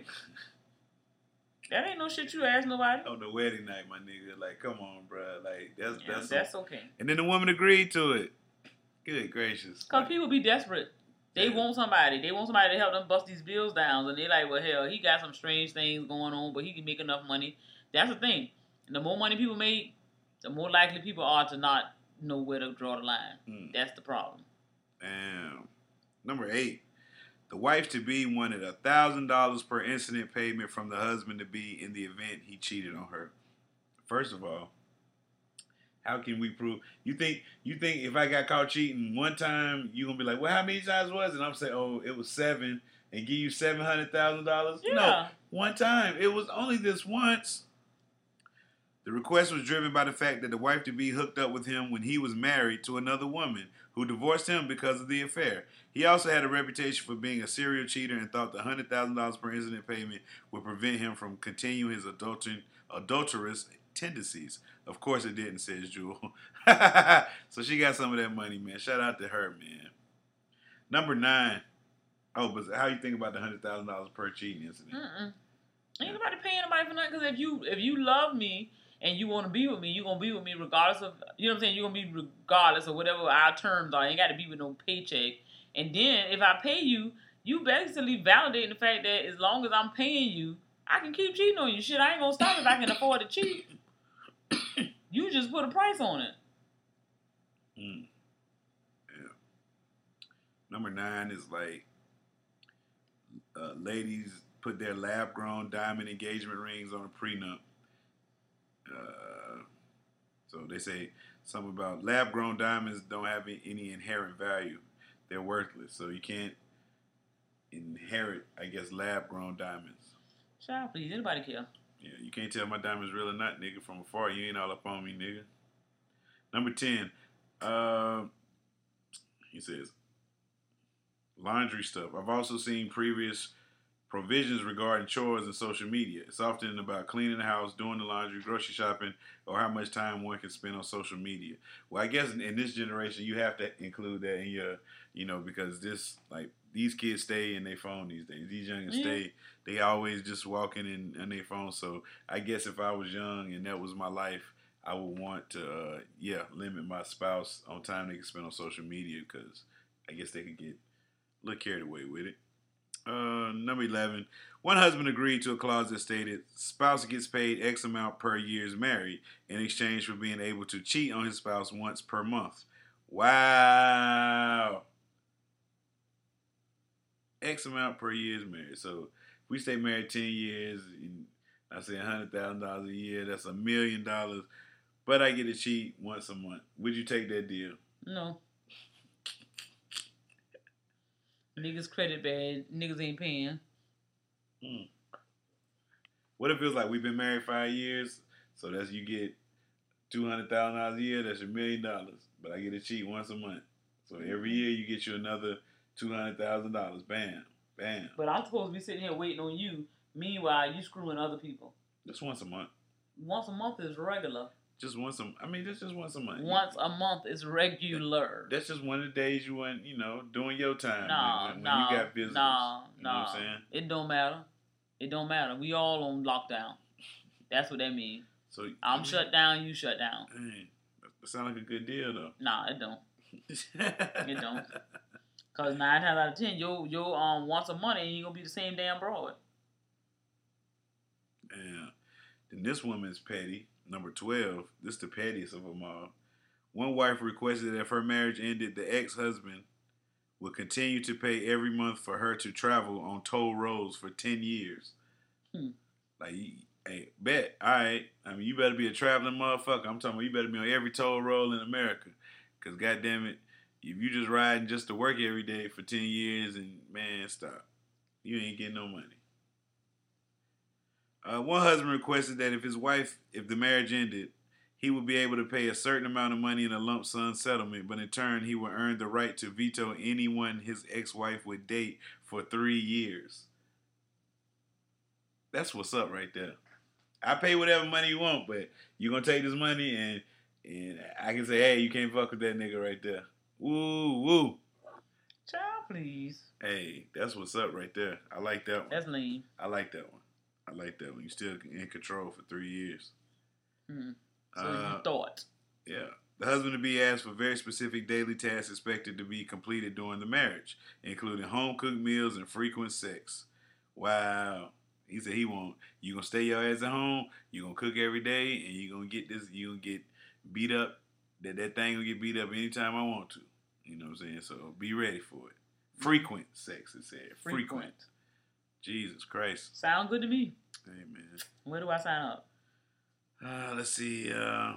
[SPEAKER 6] That ain't no shit you ask nobody.
[SPEAKER 5] On the wedding night, my nigga. Like, come on, bro. Like, that's
[SPEAKER 6] Yeah,
[SPEAKER 5] that's
[SPEAKER 6] that's
[SPEAKER 5] some,
[SPEAKER 6] okay.
[SPEAKER 5] And then the woman agreed to it. Good gracious.
[SPEAKER 6] Because
[SPEAKER 5] like,
[SPEAKER 6] people be desperate. They
[SPEAKER 5] yeah.
[SPEAKER 6] want somebody. They want somebody to help them bust these bills down. And they like, well, hell, he got some strange things going on, but he can make enough money. That's the thing. And the more money people make, the more likely people are to not know where to draw the line.
[SPEAKER 5] Mm.
[SPEAKER 6] That's the problem.
[SPEAKER 5] Damn. Number eight. The wife-to-be wanted one thousand dollars per incident payment from the husband-to-be in the event he cheated on her. First of all, how can we prove? You think you think if I got caught cheating one time, you going to be like, well, how many times was it? And I'm saying, oh, it was seven, and give you seven hundred thousand dollars?
[SPEAKER 6] Yeah.
[SPEAKER 5] No, one time. It was only this once. The request was driven by the fact that the wife-to-be hooked up with him when he was married to another woman who divorced him because of the affair. He also had a reputation for being a serial cheater and thought the one hundred thousand dollars per incident payment would prevent him from continuing his adulter- adulterous tendencies. Of course it didn't, says Jewel. So she got some of that money, man. Shout out to her, man. Number nine. Oh, but how you think about the one hundred thousand dollars per cheating incident?
[SPEAKER 6] Mm-mm. Ain't nobody paying nobody for nothing. Because if you, if you love me, and you want to be with me, you're going to be with me regardless of, you know what I'm saying? You're going to be regardless of whatever our terms are. You ain't got to be with no paycheck. And then if I pay you, you basically validating the fact that as long as I'm paying you, I can keep cheating on you. Shit, I ain't going to stop if I can afford to cheat. You just put a price on it.
[SPEAKER 5] Mm. Yeah. Number nine is like, uh, ladies put their lab-grown diamond engagement rings on a prenup. Uh, so they say something about lab-grown diamonds don't have any inherent value. They're worthless. So you can't inherit, I guess, lab-grown diamonds.
[SPEAKER 6] Child, please. Anybody care?
[SPEAKER 5] Yeah, you can't tell my diamond's real or not, nigga. From afar, you ain't all up on me, nigga. Number ten. Uh, he says, laundry stuff. I've also seen previous provisions regarding chores and social media. It's often about cleaning the house, doing the laundry, grocery shopping, or how much time one can spend on social media. Well, I guess in, in this generation, you have to include that in your, you know, because this, like, these kids stay in their phone these days. These youngins
[SPEAKER 6] Yeah.
[SPEAKER 5] stay, they always just walking in, in their phone. So I guess if I was young and that was my life, I would want to, uh, yeah, limit my spouse on time they can spend on social media because I guess they could get a little carried away with it. Uh, number eleven. One husband agreed to a clause that stated spouse gets paid X amount per year is married in exchange for being able to cheat on his spouse once per month. Wow. X amount per year is married. So if we stay married ten years, I say one hundred thousand dollars a year, that's a million dollars. But I get to cheat once a month. Would you take that deal?
[SPEAKER 6] No. Niggas credit bad. Niggas ain't paying.
[SPEAKER 5] Hmm. What if it was like we've been married five years, so that's you get two hundred thousand dollars a year, that's a million dollars. But I get to cheat once a month. So every year you get you another two hundred thousand dollars. Bam. Bam.
[SPEAKER 6] But I'm supposed to be sitting here waiting on you. Meanwhile, you screwing other people.
[SPEAKER 5] Just once a month.
[SPEAKER 6] Once a month is regular.
[SPEAKER 5] Just once a I mean, that's just once a month.
[SPEAKER 6] Once a month is regular.
[SPEAKER 5] That's just one of the days you went, you know, doing your time.
[SPEAKER 6] Nah,
[SPEAKER 5] when, when
[SPEAKER 6] nah,
[SPEAKER 5] you got visitors.
[SPEAKER 6] nah,
[SPEAKER 5] you know
[SPEAKER 6] nah.
[SPEAKER 5] what I'm saying?
[SPEAKER 6] It don't matter. It don't matter. We all on lockdown. That's what that means.
[SPEAKER 5] So
[SPEAKER 6] I'm shut down, you shut down.
[SPEAKER 5] Dang, that sounds like a good deal, though.
[SPEAKER 6] Nah, it don't. It don't. Cause nine times out of ten, your your um once a month ain't gonna be the same damn broad.
[SPEAKER 5] Yeah. Then this woman's petty. Number twelve. This is the pettiest of them all. One wife requested that if her marriage ended, the ex-husband would continue to pay every month for her to travel on toll roads for ten years.
[SPEAKER 6] Hmm.
[SPEAKER 5] Like, hey, bet. All right. I mean, you better be a traveling motherfucker. I'm talking about you better be on every toll road in America. Because, goddamn it, if you just riding just to work every day for ten years and, man, stop. You ain't getting no money. Uh, one husband requested that if his wife, if the marriage ended, he would be able to pay a certain amount of money in a lump sum settlement, but in turn, he would earn the right to veto anyone his ex-wife would date for three years. That's what's up right there. I pay whatever money you want, but you're going to take this money and and I can say, hey, you can't fuck with that nigga right there. Woo, woo.
[SPEAKER 6] Child, Please.
[SPEAKER 5] Hey, that's what's up right there. I like that one.
[SPEAKER 6] That's lame.
[SPEAKER 5] I like that one. I like that one. You still in control for three years.
[SPEAKER 6] Hmm. So
[SPEAKER 5] Uh,
[SPEAKER 6] you thought.
[SPEAKER 5] Yeah. The husband to be asked for very specific daily tasks expected to be completed during the marriage, including home cooked meals and frequent sex. Wow. He said he won't. You gonna stay your ass at home, you gonna cook every day, and you gonna get this, you gonna get beat up. That that thing gonna get beat up anytime I want to. You know what I'm saying? So be ready for it. Frequent sex, it said. Frequent. Frequent. Jesus Christ.
[SPEAKER 6] Sound good to me.
[SPEAKER 5] Hey, man.
[SPEAKER 6] Where do I sign up?
[SPEAKER 5] Uh, let's see. Uh,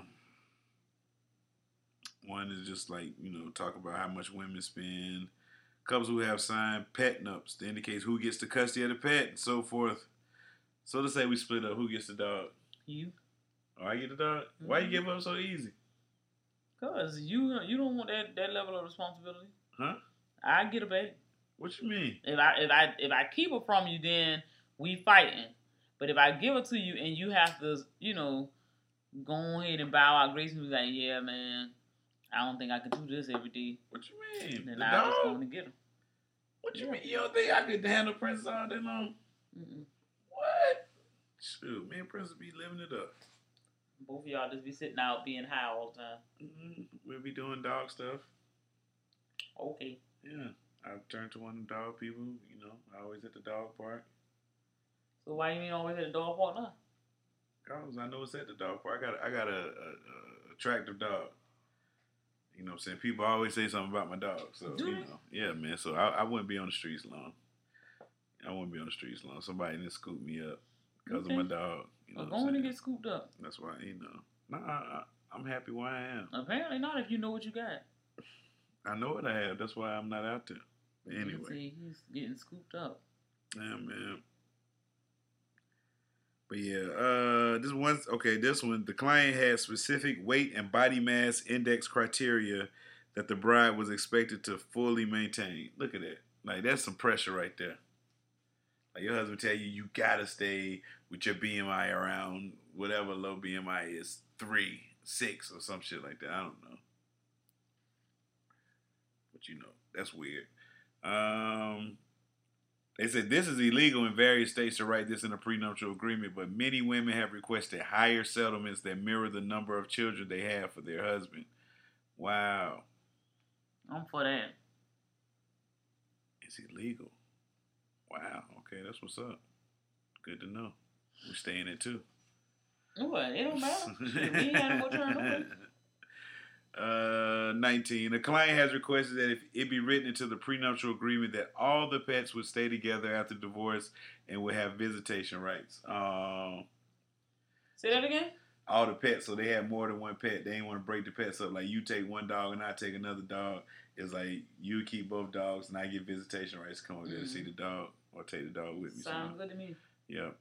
[SPEAKER 5] one is just like, you know, talk about how much women spend. Couples who have signed pet nups that indicates who gets the custody of the pet and so forth. So let's say we split up. Who gets the dog?
[SPEAKER 6] You.
[SPEAKER 5] Oh, I get the dog? Mm-hmm. Why you give up so easy?
[SPEAKER 6] Because you you don't want that, that level of responsibility.
[SPEAKER 5] Huh?
[SPEAKER 6] I get a baby.
[SPEAKER 5] What you mean?
[SPEAKER 6] If I if I if I keep it from you, then we fighting. But if I give it to you and you have to, you know, go ahead and bow out gracefully, be like, yeah, man, I don't think I can do this every day.
[SPEAKER 5] What you mean?
[SPEAKER 6] Then
[SPEAKER 5] the
[SPEAKER 6] I
[SPEAKER 5] dog?
[SPEAKER 6] just going to get him.
[SPEAKER 5] What you mean? You don't think I could handle Princess all day long?
[SPEAKER 6] Mm-mm.
[SPEAKER 5] What? Shoot, me and Princess be living it up.
[SPEAKER 6] Both of y'all just be sitting out being high all the time.
[SPEAKER 5] Mm-hmm. We'll be doing dog stuff.
[SPEAKER 6] Okay.
[SPEAKER 5] Yeah. I've turned to one of the dog people, you know, always at the dog park.
[SPEAKER 6] So why you mean always at the dog park now?
[SPEAKER 5] Cause I know it's at the dog park. I got I got a, a, a attractive dog. You know what I'm saying? People always say something about my dog. So,
[SPEAKER 6] Do
[SPEAKER 5] you
[SPEAKER 6] they?
[SPEAKER 5] know. Yeah, man. So I, I wouldn't be on the streets long. I wouldn't be on the streets long. Somebody didn't scoop me up because
[SPEAKER 6] Okay.
[SPEAKER 5] of my dog. You know
[SPEAKER 6] Well,
[SPEAKER 5] what I'm
[SPEAKER 6] go on and
[SPEAKER 5] saying?
[SPEAKER 6] get scooped up.
[SPEAKER 5] That's why, you know. Nah, I, I, I'm happy where I am.
[SPEAKER 6] Apparently not if you know what you got.
[SPEAKER 5] I know what I have. That's why I'm not out there. But
[SPEAKER 6] You
[SPEAKER 5] anyway.
[SPEAKER 6] see, he's getting scooped up.
[SPEAKER 5] Yeah, man. But yeah, uh, this one, okay, this one, the client had specific weight and body mass index criteria that the bride was expected to fully maintain. Look at that. Like, that's some pressure right there. Like, your husband tell you, you gotta stay with your B M I around whatever low B M I is, three, six, or some shit like that. I don't know. But you know, that's weird. Um... They said this is illegal in various states to write this in a prenuptial agreement, but many women have requested higher settlements that mirror the number of children they have for their husband. Wow.
[SPEAKER 6] I'm for that.
[SPEAKER 5] It's illegal. Wow. Okay, that's what's up. Good to know. We're staying it too.
[SPEAKER 6] What? It don't matter. Shit, we ain't got no more turn away.
[SPEAKER 5] Uh, nineteen. The client has requested that if it be written into the prenuptial agreement that all the pets would stay together after divorce and would have visitation rights. Um,
[SPEAKER 6] Say that again?
[SPEAKER 5] All the pets, so they have more than one pet. They ain't want to break the pets up. Like, you take one dog and I take another dog. It's like, you keep both dogs and I get visitation rights to come over there
[SPEAKER 6] Mm-hmm.
[SPEAKER 5] to see the dog or take the dog with me.
[SPEAKER 6] Sounds
[SPEAKER 5] so,
[SPEAKER 6] good to me.
[SPEAKER 5] yeah.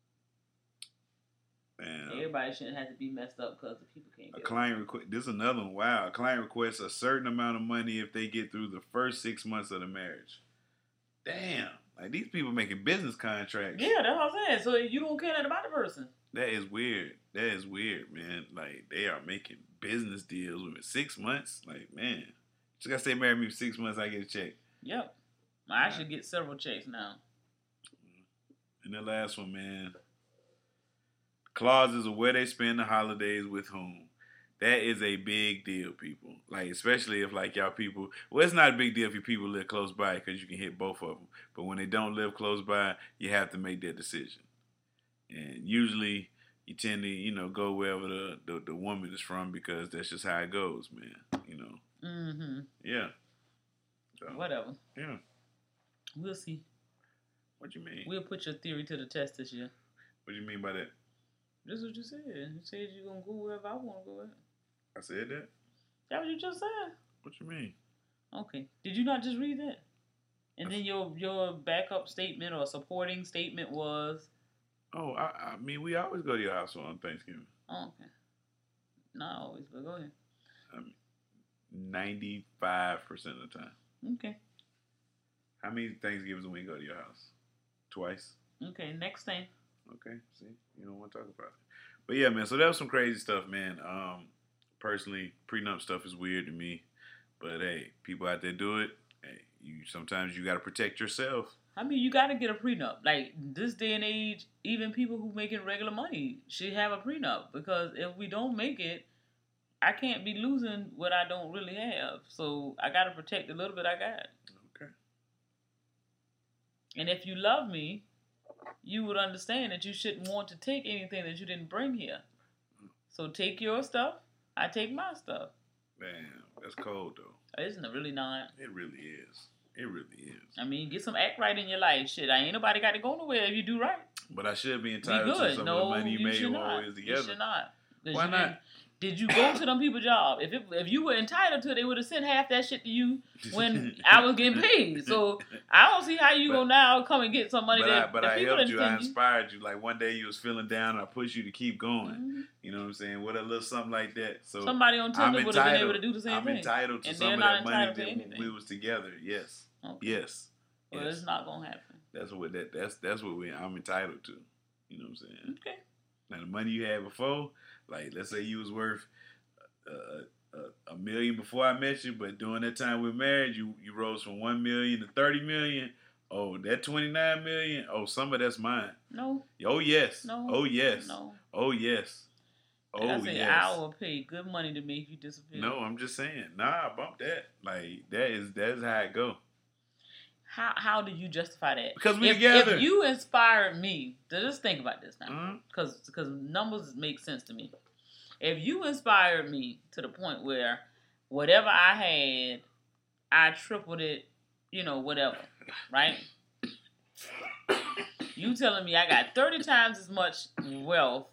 [SPEAKER 5] And, uh,
[SPEAKER 6] Everybody shouldn't have to be messed up because the people can't
[SPEAKER 5] A
[SPEAKER 6] get
[SPEAKER 5] client request. This is another one. Wow. A client requests a certain amount of money if they get through the first six months of the marriage. Damn. Like, these people making business contracts.
[SPEAKER 6] Yeah, that's what I'm saying. So you don't care that about the person.
[SPEAKER 5] That is weird. That is weird, man. Like, they are making business deals with six months. Like, man. Just gotta stay married me for six months, I get a check.
[SPEAKER 6] Yep. I should get several checks now.
[SPEAKER 5] And the last one, man. Clauses of where they spend the holidays with whom. That is a big deal, people. Like, especially if, like, y'all people... Well, it's not a big deal if your people live close by because you can hit both of them. But when they don't live close by, you have to make that decision. And usually, you tend to, you know, go wherever the, the, the woman is from because that's just how it goes, man. You know?
[SPEAKER 6] Mm-hmm.
[SPEAKER 5] Yeah. So,
[SPEAKER 6] Whatever.
[SPEAKER 5] yeah.
[SPEAKER 6] We'll see.
[SPEAKER 5] What you mean?
[SPEAKER 6] We'll put your theory to the test this year.
[SPEAKER 5] What do you mean by that?
[SPEAKER 6] This is what you said. You said you're going to go wherever I want to go at.
[SPEAKER 5] I said that?
[SPEAKER 6] That's what you just said.
[SPEAKER 5] What you mean?
[SPEAKER 6] Okay. Did you not just read that? And then your your backup statement or supporting statement was...
[SPEAKER 5] Oh, I, I mean, we always go to your house on Thanksgiving.
[SPEAKER 6] Oh, okay. Not always, but go ahead.
[SPEAKER 5] I mean, ninety-five percent of the time.
[SPEAKER 6] Okay.
[SPEAKER 5] How many Thanksgivings we go to your house? Twice?
[SPEAKER 6] Okay, next thing.
[SPEAKER 5] Okay, see? You don't want to talk about it. But yeah, man, so that was some crazy stuff, man. Um, personally, prenup stuff is weird to me. But hey, people out there do it. Hey, you sometimes you got to protect yourself.
[SPEAKER 6] I mean, you got to get a prenup. Like, this day and age, even people who making regular money should have a prenup. Because if we don't make it, I can't be losing what I don't really have. So I got to protect the little bit I got.
[SPEAKER 5] Okay.
[SPEAKER 6] And if you love me, you would understand that you shouldn't want to take anything that you didn't bring here. So take your stuff. I take my stuff.
[SPEAKER 5] Damn, that's cold, though.
[SPEAKER 6] Isn't it really not?
[SPEAKER 5] It really is. It really is.
[SPEAKER 6] I mean, get some act right in your life. Shit, I ain't nobody got to go nowhere if you do right.
[SPEAKER 5] But I should be
[SPEAKER 6] Be
[SPEAKER 5] entitled
[SPEAKER 6] good.
[SPEAKER 5] to some
[SPEAKER 6] no,
[SPEAKER 5] of the money you,
[SPEAKER 6] you
[SPEAKER 5] made
[SPEAKER 6] should
[SPEAKER 5] while
[SPEAKER 6] not.
[SPEAKER 5] we was together.
[SPEAKER 6] You should not. 'Cause
[SPEAKER 5] Why
[SPEAKER 6] you
[SPEAKER 5] not?
[SPEAKER 6] Did, did you go to them people's job? If it, if you were entitled to it, they would have sent half that shit to you when I was getting paid. So I don't see how you
[SPEAKER 5] But-
[SPEAKER 6] go now come and get some money
[SPEAKER 5] But
[SPEAKER 6] that
[SPEAKER 5] I, but
[SPEAKER 6] that
[SPEAKER 5] I
[SPEAKER 6] people
[SPEAKER 5] helped
[SPEAKER 6] didn't
[SPEAKER 5] you. I
[SPEAKER 6] send you.
[SPEAKER 5] inspired you. Like one day you was feeling down, and I pushed you to keep going.
[SPEAKER 6] Mm-hmm.
[SPEAKER 5] You know what I'm saying? With a little something like that. So
[SPEAKER 6] Somebody on
[SPEAKER 5] I'm
[SPEAKER 6] Tinder would have been
[SPEAKER 5] entitled.
[SPEAKER 6] able to do the same
[SPEAKER 5] I'm
[SPEAKER 6] thing.
[SPEAKER 5] entitled to
[SPEAKER 6] And
[SPEAKER 5] some
[SPEAKER 6] they're
[SPEAKER 5] of
[SPEAKER 6] not
[SPEAKER 5] that money
[SPEAKER 6] entitled to
[SPEAKER 5] that
[SPEAKER 6] anything.
[SPEAKER 5] we was together. Yes.
[SPEAKER 6] Okay.
[SPEAKER 5] Yes.
[SPEAKER 6] Well,
[SPEAKER 5] yes.
[SPEAKER 6] it's not gonna happen.
[SPEAKER 5] That's what that. That's that's what we. I'm entitled to. You know what I'm saying?
[SPEAKER 6] Okay.
[SPEAKER 5] Now the money you had before, like let's say you was worth uh, a, a million before I met you, but during that time we were married, you you rose from one million to thirty million. Oh, that twenty nine million. Oh, some of that's mine.
[SPEAKER 6] No.
[SPEAKER 5] Oh yes.
[SPEAKER 6] No.
[SPEAKER 5] Oh yes.
[SPEAKER 6] No.
[SPEAKER 5] Oh yes.
[SPEAKER 6] Like
[SPEAKER 5] Oh
[SPEAKER 6] I said,
[SPEAKER 5] yes.
[SPEAKER 6] I will pay good money to make you disappear.
[SPEAKER 5] No, I'm just saying. Nah, bump that. Like that is that's how it go.
[SPEAKER 6] How how do you justify that?
[SPEAKER 5] Because we
[SPEAKER 6] if,
[SPEAKER 5] together.
[SPEAKER 6] If you inspired me, to just think about this now,
[SPEAKER 5] Mhm.
[SPEAKER 6] because because numbers make sense to me. If you inspired me to the point where whatever I had, I tripled it, you know, whatever, right? You telling me I got thirty times as much wealth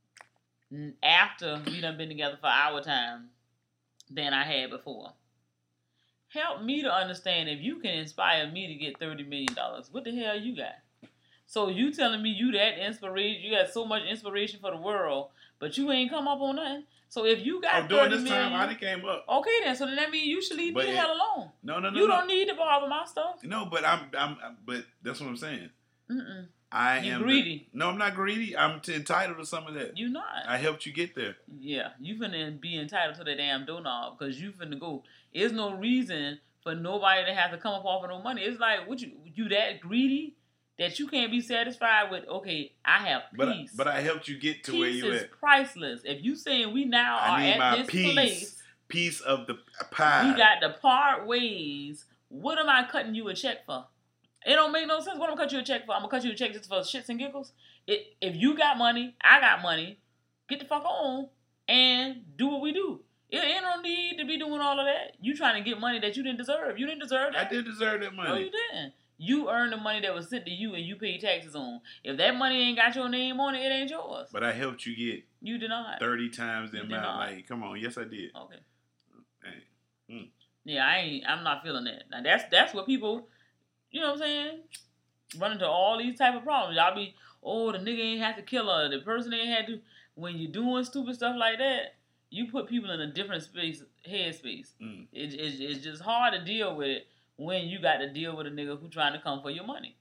[SPEAKER 6] after we done been together for our time than I had before. Help me to understand if you can inspire me to get thirty million dollars, what the hell you got? So you telling me you that inspiration, you got so much inspiration for the world, but you ain't come up on nothing. So if you got
[SPEAKER 5] Oh, during
[SPEAKER 6] thirty
[SPEAKER 5] this
[SPEAKER 6] million,
[SPEAKER 5] time I done came up.
[SPEAKER 6] okay then, so then that means you should leave
[SPEAKER 5] But
[SPEAKER 6] me the
[SPEAKER 5] it-
[SPEAKER 6] hell alone.
[SPEAKER 5] No, no, no.
[SPEAKER 6] You
[SPEAKER 5] no.
[SPEAKER 6] don't need to borrow my stuff.
[SPEAKER 5] No, but I'm, I'm, I'm- but that's what I'm saying.
[SPEAKER 6] Mm-mm.
[SPEAKER 5] I
[SPEAKER 6] You
[SPEAKER 5] am the-
[SPEAKER 6] greedy.
[SPEAKER 5] no, I'm not greedy. I'm t- entitled to some of that.
[SPEAKER 6] You not.
[SPEAKER 5] I helped you get there.
[SPEAKER 6] Yeah, you finna be entitled to the damn doorknob because you finna go. There's no reason for nobody to have to come up off of no money. It's like, what you you that greedy that you can't be satisfied with? Okay, I have
[SPEAKER 5] But I,
[SPEAKER 6] peace.
[SPEAKER 5] but I helped you get to
[SPEAKER 6] peace
[SPEAKER 5] where you
[SPEAKER 6] is
[SPEAKER 5] at.
[SPEAKER 6] priceless. If you saying we now
[SPEAKER 5] I
[SPEAKER 6] are
[SPEAKER 5] need
[SPEAKER 6] at
[SPEAKER 5] my
[SPEAKER 6] this
[SPEAKER 5] piece.
[SPEAKER 6] place,
[SPEAKER 5] Piece of the pie.
[SPEAKER 6] we got to part ways. What am I cutting you a check for? It don't make no sense. What am I cut you a check for? I'm gonna cut you a check just for shits and giggles. It, if you got money, I got money. Get the fuck on and do what we do. It ain't no need to be doing all of that. You trying to get money that you didn't deserve. You didn't deserve that.
[SPEAKER 5] I did deserve that money.
[SPEAKER 6] No, you didn't. You earned the money that was sent to you and you paid taxes on. If that money ain't got your name on it, it ain't yours.
[SPEAKER 5] But I helped you get
[SPEAKER 6] You did not.
[SPEAKER 5] thirty times the
[SPEAKER 6] You did
[SPEAKER 5] amount.
[SPEAKER 6] not.
[SPEAKER 5] Like, come on, yes I did.
[SPEAKER 6] Okay.
[SPEAKER 5] Hey. Mm.
[SPEAKER 6] Yeah, I ain't. I'm not feeling that. Now that's that's what people, you know what I'm saying, run into all these type of problems. Y'all be, oh, the nigga ain't have to kill her. The person ain't had to. When you're doing stupid stuff like that, you put people in a different space, headspace.
[SPEAKER 5] Mm.
[SPEAKER 6] It, it, it's just hard to deal with it when you got to deal with a nigga who trying to come for your money.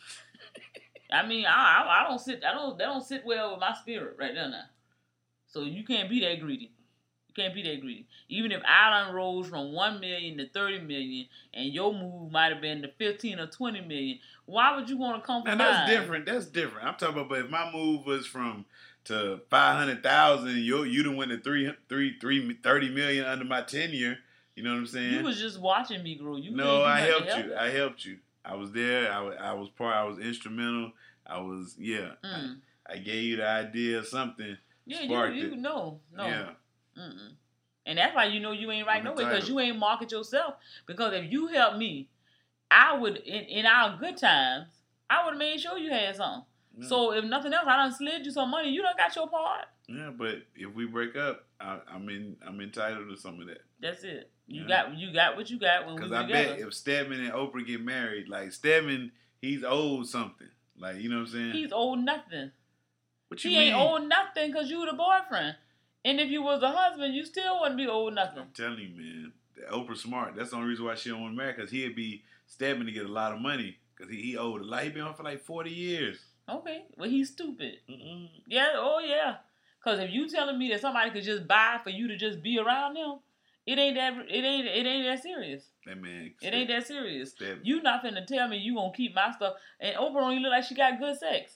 [SPEAKER 6] I mean, I, I I don't sit. I don't. That don't sit well with my spirit right there now. So you can't be that greedy. You can't be that greedy. Even if I done rose from one million to thirty million, and your move might have been to fifteen or twenty million, why would you want to come for
[SPEAKER 5] Now
[SPEAKER 6] mine?
[SPEAKER 5] that's different. That's different. I'm talking about, but if my move was from to five hundred thousand, you you done went to three three three thirty million under my tenure. You know what I'm saying?
[SPEAKER 6] You was just watching me grow. You
[SPEAKER 5] no,
[SPEAKER 6] didn't do
[SPEAKER 5] I
[SPEAKER 6] nothing to
[SPEAKER 5] helped
[SPEAKER 6] help
[SPEAKER 5] you.
[SPEAKER 6] it.
[SPEAKER 5] I helped you. I was there. I, wa- I was part. I was instrumental. I was yeah.
[SPEAKER 6] Mm.
[SPEAKER 5] I, I gave you the idea of something.
[SPEAKER 6] Yeah,
[SPEAKER 5] sparked
[SPEAKER 6] you you
[SPEAKER 5] it.
[SPEAKER 6] no no.
[SPEAKER 5] Yeah.
[SPEAKER 6] Mm-mm. And that's why you know you ain't right
[SPEAKER 5] I'm
[SPEAKER 6] no way because
[SPEAKER 5] entitled.
[SPEAKER 6] you ain't market yourself. Because if you help me, I would in, in our good times, I would have made sure you had something.
[SPEAKER 5] Yeah.
[SPEAKER 6] So if nothing else, I done slid you some money. You done got your part.
[SPEAKER 5] Yeah, but if we break up, I, I'm in. I'm entitled to some of that.
[SPEAKER 6] That's it. You
[SPEAKER 5] Yeah.
[SPEAKER 6] got you got what you got when we
[SPEAKER 5] Because
[SPEAKER 6] were
[SPEAKER 5] I
[SPEAKER 6] together.
[SPEAKER 5] bet if Stedman and Oprah get married, like Stedman, he's owed something. Like you know what I'm saying?
[SPEAKER 6] He's owed nothing.
[SPEAKER 5] what you
[SPEAKER 6] He
[SPEAKER 5] mean?
[SPEAKER 6] ain't owed nothing because you the boyfriend. And if you was a husband, you still wouldn't be owed nothing.
[SPEAKER 5] I'm telling you, man. Oprah smart. That's the only reason why she don't want to marry. Because he'd be Stedman to get a lot of money. Because he, he owed a lot. He been on for like forty years.
[SPEAKER 6] Okay, well he's stupid.
[SPEAKER 5] Mm-mm.
[SPEAKER 6] Yeah, oh yeah. Because if you telling me that somebody could just buy for you to just be around them, It ain't that. It ain't. It ain't that serious.
[SPEAKER 5] That man.
[SPEAKER 6] It ain't that serious.
[SPEAKER 5] That,
[SPEAKER 6] you not finna tell me you gonna keep my stuff. And Oprah don't even look like she got good sex.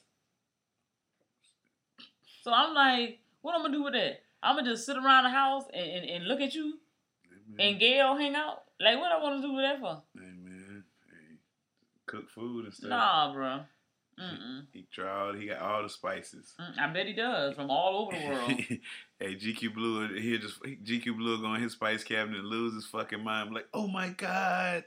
[SPEAKER 6] So I'm like, what I'm gonna do with that? I'm gonna just sit around the house and, and, and look at you hey, and Gail hang out. Like, what I want to do with that for?
[SPEAKER 5] Hey man, hey, cook food and stuff.
[SPEAKER 6] Nah, bro. Mm-mm.
[SPEAKER 5] He tried. He got all the spices.
[SPEAKER 6] Mm, I bet he does from all over the world.
[SPEAKER 5] Hey, G Q Blue, he just G Q Blue go in his spice cabinet and lose his fucking mind. I'm like, oh my god.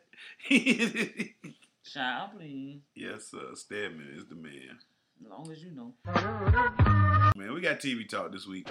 [SPEAKER 6] Child, please.
[SPEAKER 5] Yes, sir. Stedman is the man.
[SPEAKER 6] As long as you know.
[SPEAKER 5] Man, we got T V talk this week.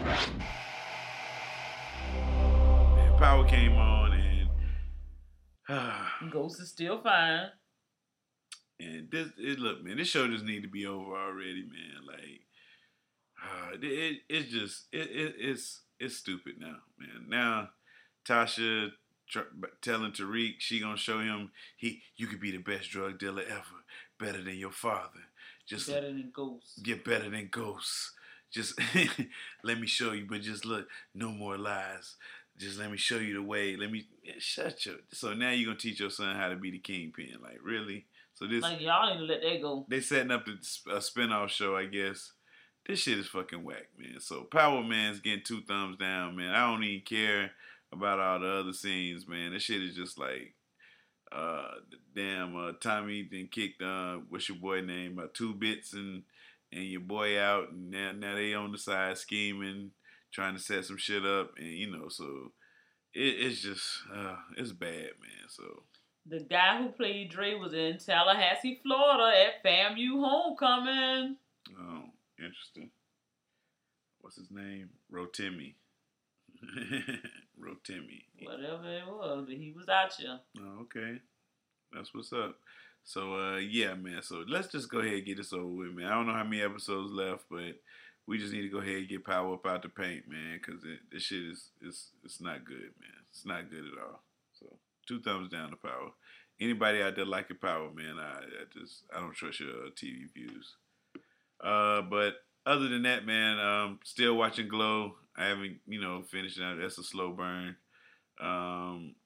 [SPEAKER 5] Man, Power came on and uh,
[SPEAKER 6] Ghost is still fine.
[SPEAKER 5] And this, it, look, man, this show just need to be over already, man. Like, uh, it, it, it's just, it, it, it's, it's stupid now, man. Now, Tasha tr- telling Tariq she gonna show him he, you could be the best drug dealer ever, better than your father. Just
[SPEAKER 6] better than Ghost.
[SPEAKER 5] Get better than Ghost. Just let me show you, but just look, no more lies. Just let me show you the way. Let me yeah, shut your. So now you're gonna teach your son how to be the kingpin. Like, really? So this,
[SPEAKER 6] like, y'all need to let that go.
[SPEAKER 5] They setting up a spinoff show, I guess. This shit is fucking whack, man. So Power Man's getting two thumbs down, man. I don't even care about all the other scenes, man. This shit is just like, uh, damn, uh, Tommy then kicked, uh, what's your boy name? Uh, Two Bits and and your boy out, and now, now they on the side scheming, trying to set some shit up, and you know, so it, it's just, uh, it's bad, man. So.
[SPEAKER 6] The guy who played Dre was in Tallahassee, Florida at FAMU homecoming.
[SPEAKER 5] Oh, interesting. What's his name? Rotimi. Rotimi.
[SPEAKER 6] Whatever it was, but he was out here.
[SPEAKER 5] Oh, okay. That's what's up. So, uh, yeah, man. So, let's just go ahead and get this over with, man. I don't know how many episodes left, but we just need to go ahead and get Power up out the paint, man, because this shit is, it's, it's not good, man. It's not good at all. So. Two thumbs down to Power. Anybody out there liking Power, man, I, I just, I don't trust your uh, T V views. Uh, but other than that, man, um, still watching Glow. I haven't, you know, finished that. That's a slow burn. Um,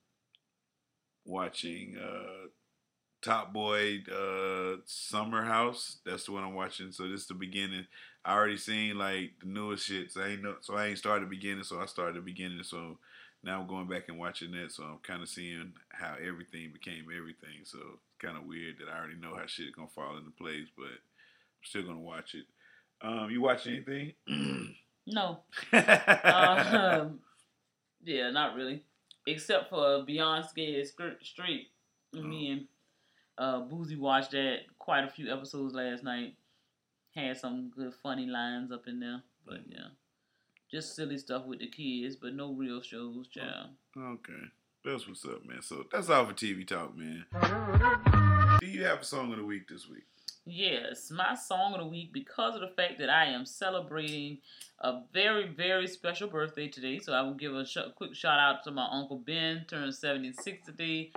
[SPEAKER 5] watching uh, Top Boy uh, Summer House. That's the one I'm watching. So this is the beginning. I already seen like the newest shit. So I ain't know, so I ain't started the beginning. So I started the beginning. So now I'm going back and watching that, so I'm kind of seeing how everything became everything. So it's kind of weird that I already know how shit is going to fall into place, but I'm still going to watch it. Um, you watch anything?
[SPEAKER 6] No. uh, um, yeah, not really. Except for Beyond Scared Straight. Oh. Me and uh, Boozy watched that quite a few episodes last night. Had some good funny lines up in there, but yeah. Just silly stuff with the kids, but no real shows, child.
[SPEAKER 5] Okay. That's what's up, man. So that's all for T V Talk, man. Do you have a song of the week this week?
[SPEAKER 6] Yes, my song of the week, because of the fact that I am celebrating a very, very special birthday today. So I will give a sh- quick shout out to my Uncle Ben, turned seventy-six today.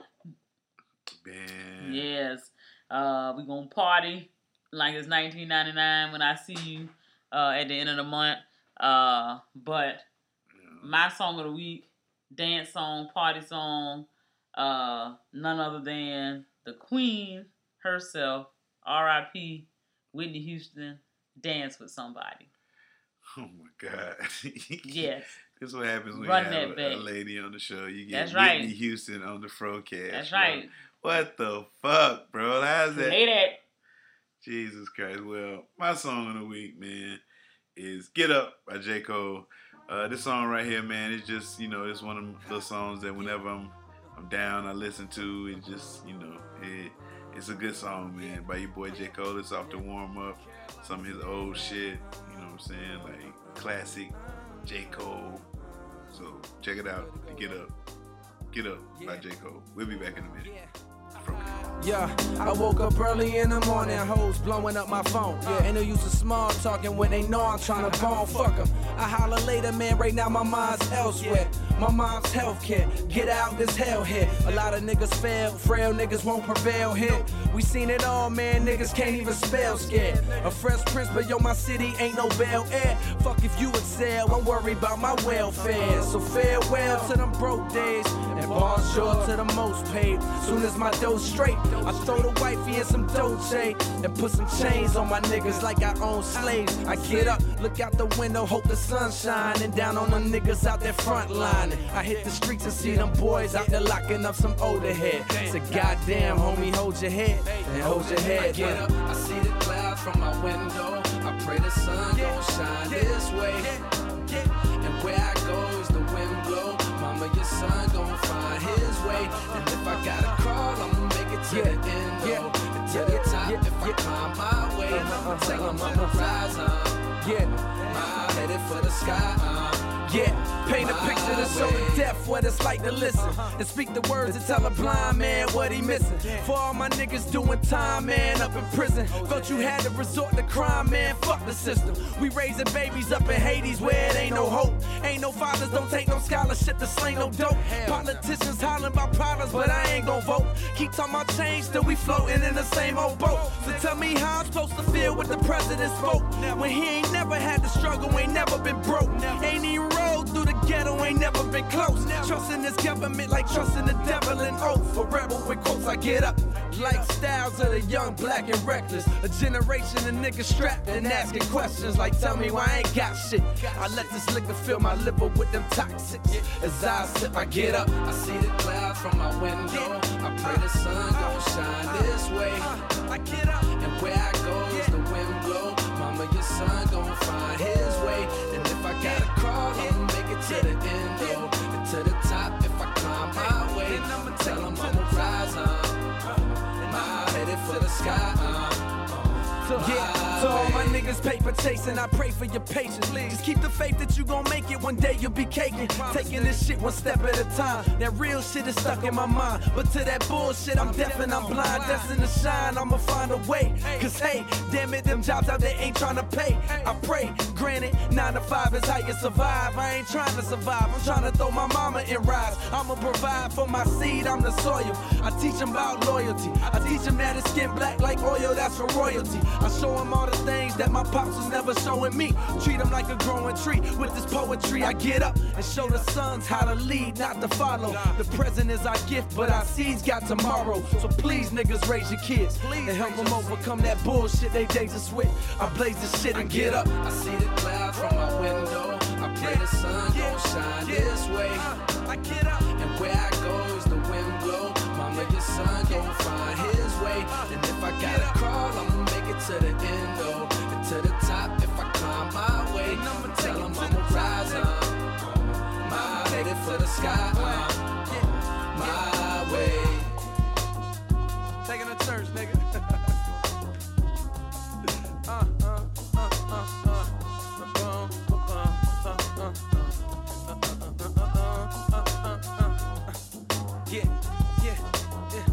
[SPEAKER 5] Ben.
[SPEAKER 6] Yes. Uh, we're going to party like it's nineteen ninety-nine when I see you uh, at the end of the month. Uh, but my song of the week, dance song, party song, uh, none other than the Queen herself, R I P Whitney Houston, Dance with Somebody.
[SPEAKER 5] Oh my God.
[SPEAKER 6] Yes.
[SPEAKER 5] This is what happens when
[SPEAKER 6] Run
[SPEAKER 5] you have a, a lady on the show. You get
[SPEAKER 6] That's
[SPEAKER 5] Whitney
[SPEAKER 6] right.
[SPEAKER 5] Houston on the Frocast.
[SPEAKER 6] That's
[SPEAKER 5] bro.
[SPEAKER 6] right.
[SPEAKER 5] What the fuck, bro? How's that?
[SPEAKER 6] Say that.
[SPEAKER 5] Jesus Christ. Well, my song of the week, man, is Get Up by J. Cole. Uh, this song right here, man, it's just, you know, it's one of the songs that whenever I'm I'm down, I listen to. It just, you know, it, it's a good song, man, by your boy J. Cole. It's off the warm up, some of his old shit, you know what I'm saying, like classic J. Cole. So check it out. Get Up. Get Up by J. Cole. We'll be back in a minute. From
[SPEAKER 7] Yeah, I woke up early in the morning, hoes blowing up my phone. Yeah, ain't no use of small talking when they know I'm trying to bone. Fuck 'em. I holler later, man. Right now my mind's elsewhere. My mom's healthcare. Get out this hell here. A lot of niggas fail, frail niggas won't prevail here. We seen it all, man. Niggas can't even spell scared. A fresh prince, but yo, my city ain't no Bel Air. Fuck if you excel, I'm worried about my welfare. So farewell to them broke days, and bonjour to the most paid. Soon as my dough straight, I throw the wifey in some Dolce and put some chains on my niggas like I own slaves. I get up, look out the window, hope the sun shine, and down on them niggas out there front line. I hit the streets and see them boys out there locking up some older head. So goddamn, homie, hold your head and hold your head. I get up, I see the clouds from my window. I pray the sun gon' shine this way. And where I go is the wind blow. Mama, your son gon' find his way. And if I gotta crawl, I'ma make it to the end, though. And to the top, if I climb my way, I'ma tell 'em I'ma rise up. Yeah, I'm headed for the sky. Uh. Yeah, paint a picture to show the deaf what it's like to listen and speak the words to tell a blind man what he missing. For all my niggas doing time, man, up in prison. Thought you had to resort to crime, man, fuck the system. We raising babies up in Hades where it ain't no hope. Ain't no fathers, don't take no scholarship to sling no dope. Politicians hollering about problems, but I ain't gon' vote. Keep talking about change, still we floating in the same old boat. So tell me how I'm supposed to feel with the president spoke when he ain't never had to struggle, ain't never been broke, ain't even rolled through the ghetto, ain't never been close. Trusting this government like trusting the devil and oath. For rebel with quotes, I get up. Lifestyles of the young, black and reckless. A generation of niggas strapped and asking questions like, tell me why I ain't got shit. I let this liquor fill my liver with them toxics. As I sip, I get up. I see the clouds from my window. I pray the sun gon' shine this way. I get up. And where I go is the wind blow. Mama, your son gon' find his way. And if I gotta crawl, I'ma make it to the end, though. And to the top, if I climb my way, I'ma tell 'em I'ma rise up. I'm headed for the sky. Uh, yeah, to all my niggas paper chasing, I pray for your patience. Just keep the faith that you gon' make it, one day you'll be caking. Taking this shit one step at a time. That real shit is stuck in my mind. But to that bullshit, I'm deaf and I'm blind. Destined to shine, I'ma find a way. Cause hey, damn it, them jobs out there ain't trying to pay. I pray, granted, nine to five is how you survive. I ain't trying to survive, I'm trying to throw my mama in rise. I'ma provide for my seed, I'm the soil. I teach them about loyalty. I teach them that it's skin black like oil, that's for royalty. I show them all the things that my pops was never showing me. Treat them like a growing tree. With this poetry, I get up and show the sons how to lead, not to follow. The present is our gift, but our seeds got tomorrow. So please, niggas, raise your kids and help them overcome that bullshit they days of switch. I blaze this shit and get up. I see the clouds from my window. I pray the sun gon' shine this way. I get up. And where I go is the wind blow. Mama, your son gon' find his way. And if I gotta crawl, I'ma make it to the end, though. And to the top, if I climb my way, I'ma tell 'em I'ma rise up. My headed for the sky, uh, my way. Taking a church, nigga. uh, uh, uh, uh, uh. Yeah, yeah, yeah.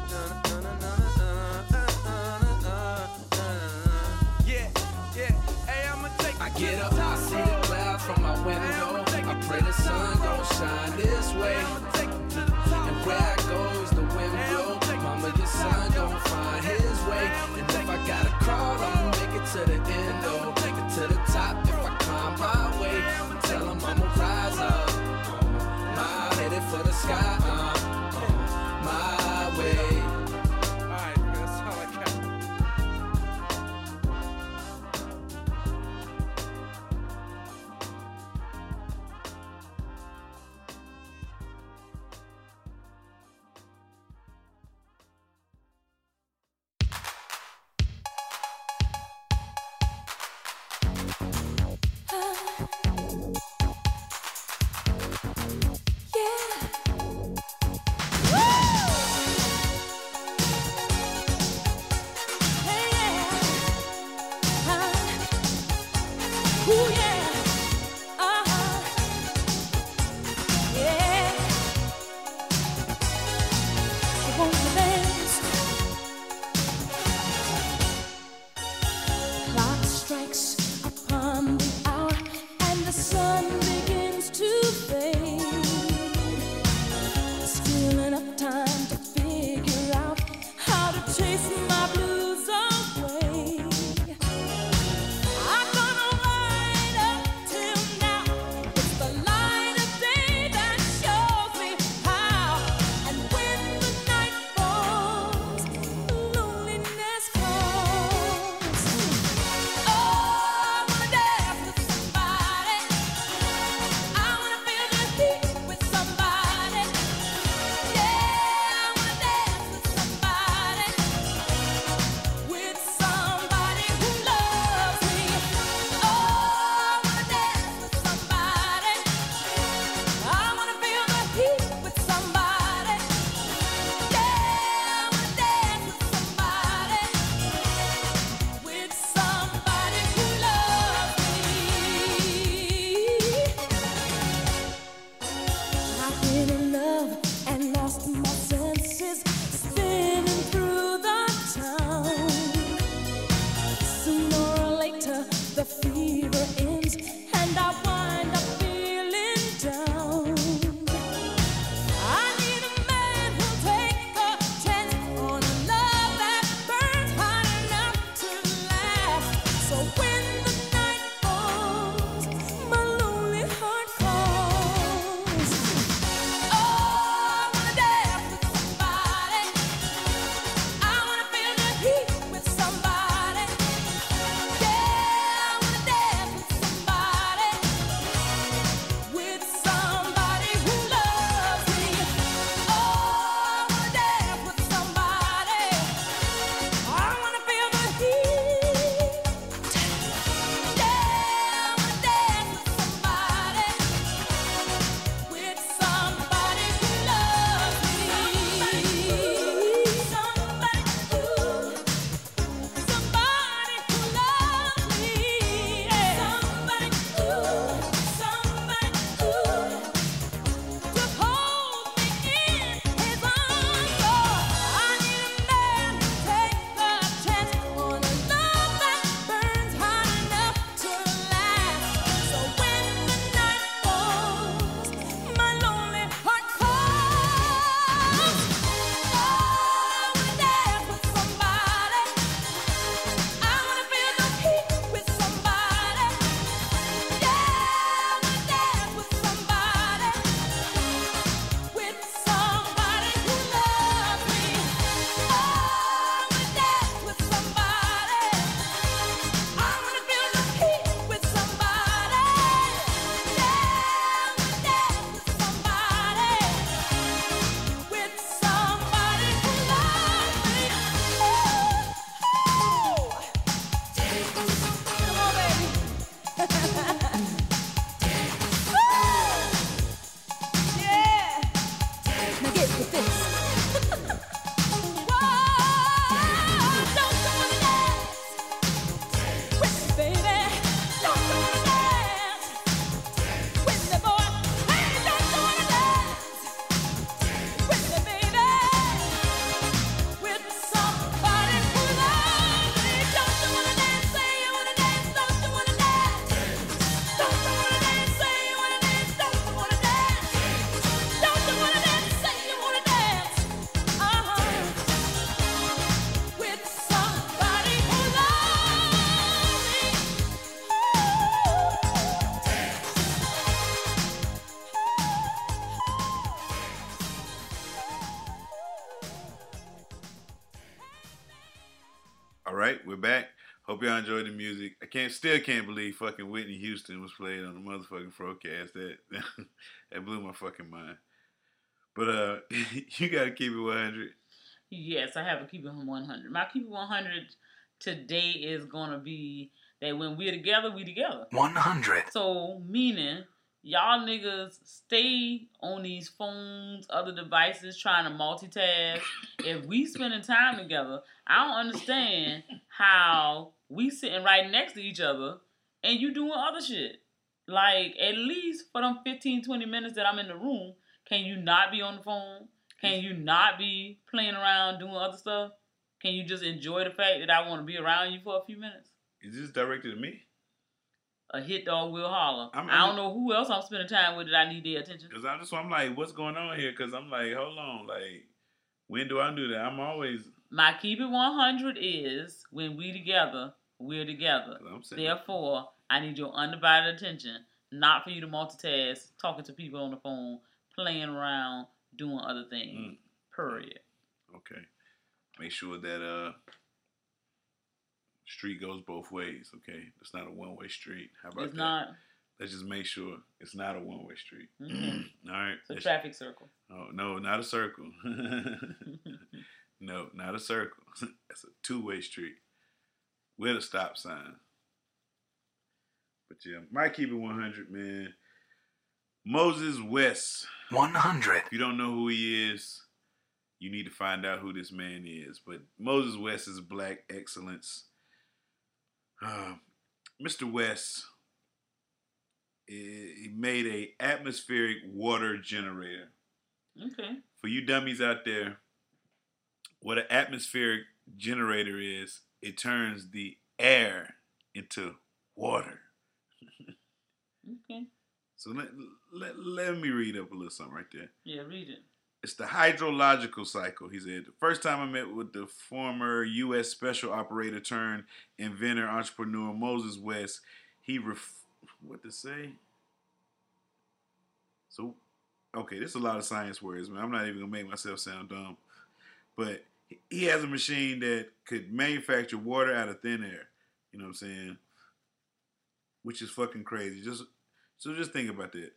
[SPEAKER 7] Yeah, yeah. Hey, I'ma take I get up, I see the clouds from my window. I pray the sun gon' shine this way. And where I go is the wind blow. Mama, your son gon' find his way. And if I gotta crawl, I'ma make it to the end, though. And to the top, if I climb my way, tell 'em I'ma rise up. I'm headed for the sky. Uh, my way. Alright, that's all I got.
[SPEAKER 5] right, we're back. Hope y'all enjoyed the music. I can't, still can't believe fucking Whitney Houston was played on the motherfucking Frocast. That that blew my fucking mind. But uh, you gotta keep it one hundred.
[SPEAKER 6] Yes, I have to keep it one hundred. My keep it one hundred today is gonna be that when we're together, we together.
[SPEAKER 7] one hundred.
[SPEAKER 6] So meaning y'all niggas stay on these phones, other devices, trying to multitask. If we spending time together, I don't understand how we sitting right next to each other and you doing other shit. Like, at least for them fifteen, twenty minutes that I'm in the room, can you not be on the phone? Can you not be playing around doing other stuff? Can you just enjoy the fact that I want to be around you for a few minutes?
[SPEAKER 5] Is this directed to me?
[SPEAKER 6] a hit dog will holler.
[SPEAKER 5] I'm,
[SPEAKER 6] I
[SPEAKER 5] I'm,
[SPEAKER 6] don't know who else I'm spending time with that I need their attention.
[SPEAKER 5] Because I'm just, I'm like, what's going on here? Because I'm like, hold on, like, when do I do that? I'm always.
[SPEAKER 6] My keep it one hundred is when we together, we're together. Therefore, I need your undivided attention, not for you to multitask, talking to people on the phone, playing around, doing other things. Mm. Period.
[SPEAKER 5] Okay. Make sure that uh, street goes both ways. Okay, it's not a one-way street. How about
[SPEAKER 6] it's
[SPEAKER 5] that?
[SPEAKER 6] Not.
[SPEAKER 5] Let's just make sure it's not a one-way street.
[SPEAKER 6] Mm-hmm.
[SPEAKER 5] All right.
[SPEAKER 6] It's a Let's traffic circle.
[SPEAKER 5] Oh no, not a circle. No, not a circle. It's a two-way street with a stop sign. But yeah, might keep it one hundred, man. Moses West.
[SPEAKER 8] one hundred.
[SPEAKER 5] If you don't know who he is, you need to find out who this man is. But Moses West is black excellence. Uh, Mister West, he made a atmospheric water generator.
[SPEAKER 6] Okay.
[SPEAKER 5] For you dummies out there, what an atmospheric generator is, it turns the air into water.
[SPEAKER 6] Okay.
[SPEAKER 5] So let, let, let me read up a little something right there.
[SPEAKER 6] Yeah, read it.
[SPEAKER 5] It's the hydrological cycle, he said. The first time I met with the former U S special operator turned inventor, entrepreneur Moses West, he, ref- what to say? So, okay, this is a lot of science words, man. I'm not even going to make myself sound dumb. But he has a machine that could manufacture water out of thin air. You know what I'm saying? Which is fucking crazy. Just So just think about that.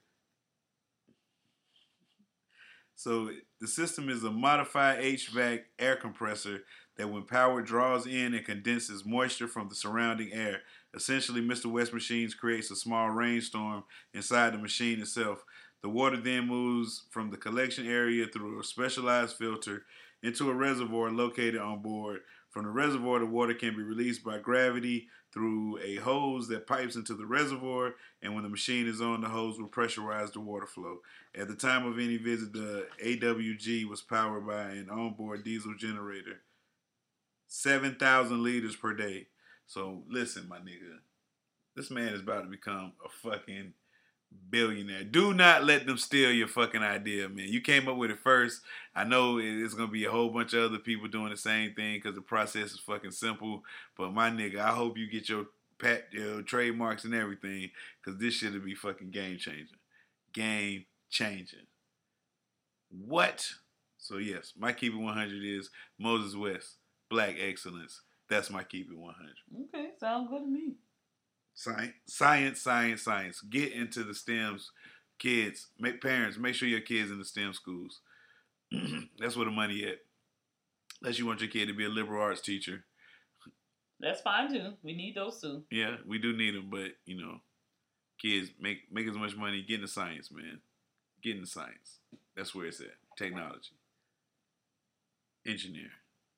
[SPEAKER 5] So the system is a modified H V A C air compressor that when powered draws in and condenses moisture from the surrounding air. Essentially, Mister West Machines creates a small rainstorm inside the machine itself. The water then moves from the collection area through a specialized filter into a reservoir located on board. From the reservoir, the water can be released by gravity through a hose that pipes into the reservoir, and when the machine is on, the hose will pressurize the water flow. At the time of any visit, the A W G was powered by an onboard diesel generator. seven thousand liters per day. So, listen, my nigga. This man is about to become a fucking billionaire. Do not let them steal your fucking idea, man. You came up with it first. I know it's going to be a whole bunch of other people doing the same thing because the process is fucking simple. But my nigga, I hope you get your pat, your trademarks and everything because this shit will be fucking game changing. Game changing. What? So yes, my Keep It one hundred is Moses West, Black Excellence. That's my Keep It one hundred.
[SPEAKER 6] Okay, sounds good to me.
[SPEAKER 5] Science, science, science, science. Get into the STEMs. Kids, make parents, make sure your kids in the STEM schools. That's where the money at. Unless you want your kid to be a liberal arts teacher.
[SPEAKER 6] That's fine too. We need those too.
[SPEAKER 5] Yeah, we do need them, but you know, kids make make as much money. Get into science, man. Get into science. That's where it's at. Technology, engineering,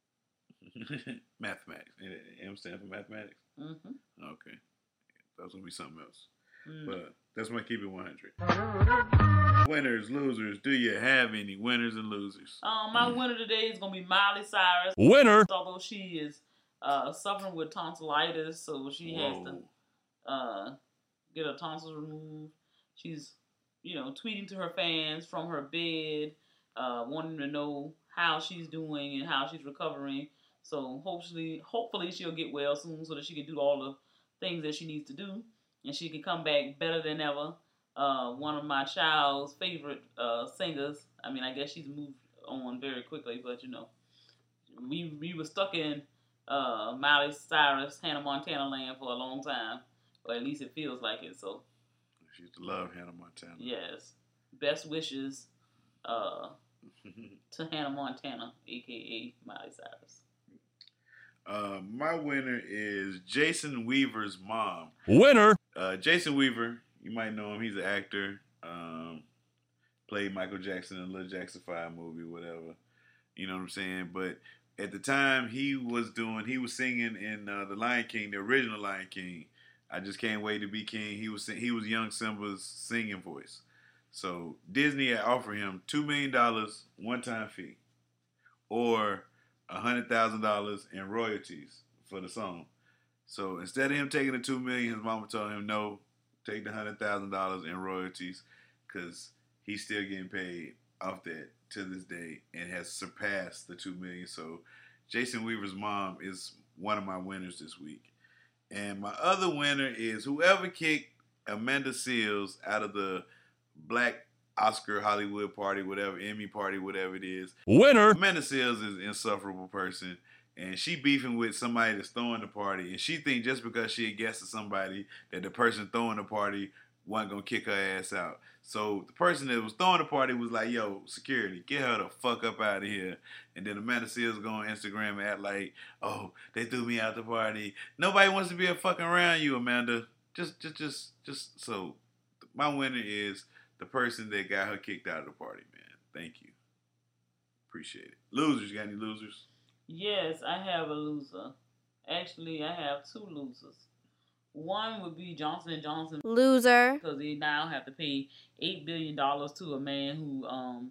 [SPEAKER 5] mathematics. I'm saying for mathematics.
[SPEAKER 6] Mm-hmm.
[SPEAKER 5] Okay. That's gonna be something else.
[SPEAKER 6] Mm.
[SPEAKER 5] But that's my Keep It one hundred. Winners, losers. Do you have any winners and losers?
[SPEAKER 6] Um, my winner today is gonna be Miley Cyrus.
[SPEAKER 8] Winner.
[SPEAKER 6] Although she is uh, suffering with tonsillitis, so she
[SPEAKER 5] Whoa.
[SPEAKER 6] has to uh, get her tonsils removed. She's, you know, tweeting to her fans from her bed, uh, wanting to know how she's doing and how she's recovering. So hopefully, hopefully she'll get well soon, so that she can do all the things that she needs to do, and she can come back better than ever. Uh, one of my child's favorite uh, singers. I mean, I guess she's moved on very quickly, but you know, we we were stuck in uh, Miley Cyrus, Hannah Montana land for a long time, or at least it feels like it. So
[SPEAKER 5] she used to love Hannah Montana.
[SPEAKER 6] Yes, best wishes uh, to Hannah Montana, aka Miley Cyrus.
[SPEAKER 5] Uh, my winner is Jason Weaver's mom.
[SPEAKER 8] Winner.
[SPEAKER 5] Uh, Jason Weaver, you might know him. He's an actor. Um, played Michael Jackson in the Little Jackson five movie, whatever. You know what I'm saying? But at the time, he was doing, he was singing in uh, The Lion King, the original Lion King. I Just Can't Wait to Be King. He was he was young Simba's singing voice. So Disney had offered him two million dollars one-time fee, or one hundred thousand dollars in royalties for the song. So instead of him taking the two million dollars, his mama told him, no, take the hundred thousand dollars in royalties, because he's still getting paid off that to this day and has surpassed the two million. So Jason Weaver's mom is one of my winners this week. And my other winner is whoever kicked Amanda Seales out of the Black Oscar Hollywood party, whatever, Emmy party, whatever it is.
[SPEAKER 8] Winner!
[SPEAKER 5] Amanda Seales is an insufferable person. And she beefing with somebody that's throwing the party. And she think just because she a guest of somebody that the person throwing the party wasn't going to kick her ass out. So the person that was throwing the party was like, yo, security, get her the fuck up out of here. And then Amanda Seales go on Instagram and act like, oh, they threw me out the party. Nobody wants to be a fucking around you, Amanda. Just, just, just, just, so my winner is the person that got her kicked out of the party, man. Thank you. Appreciate it. Losers, you got any losers?
[SPEAKER 6] Yes, I have a loser. Actually, I have two losers. One would be Johnson and Johnson.
[SPEAKER 9] Loser. Because
[SPEAKER 6] they now have to pay eight billion dollars to a man who um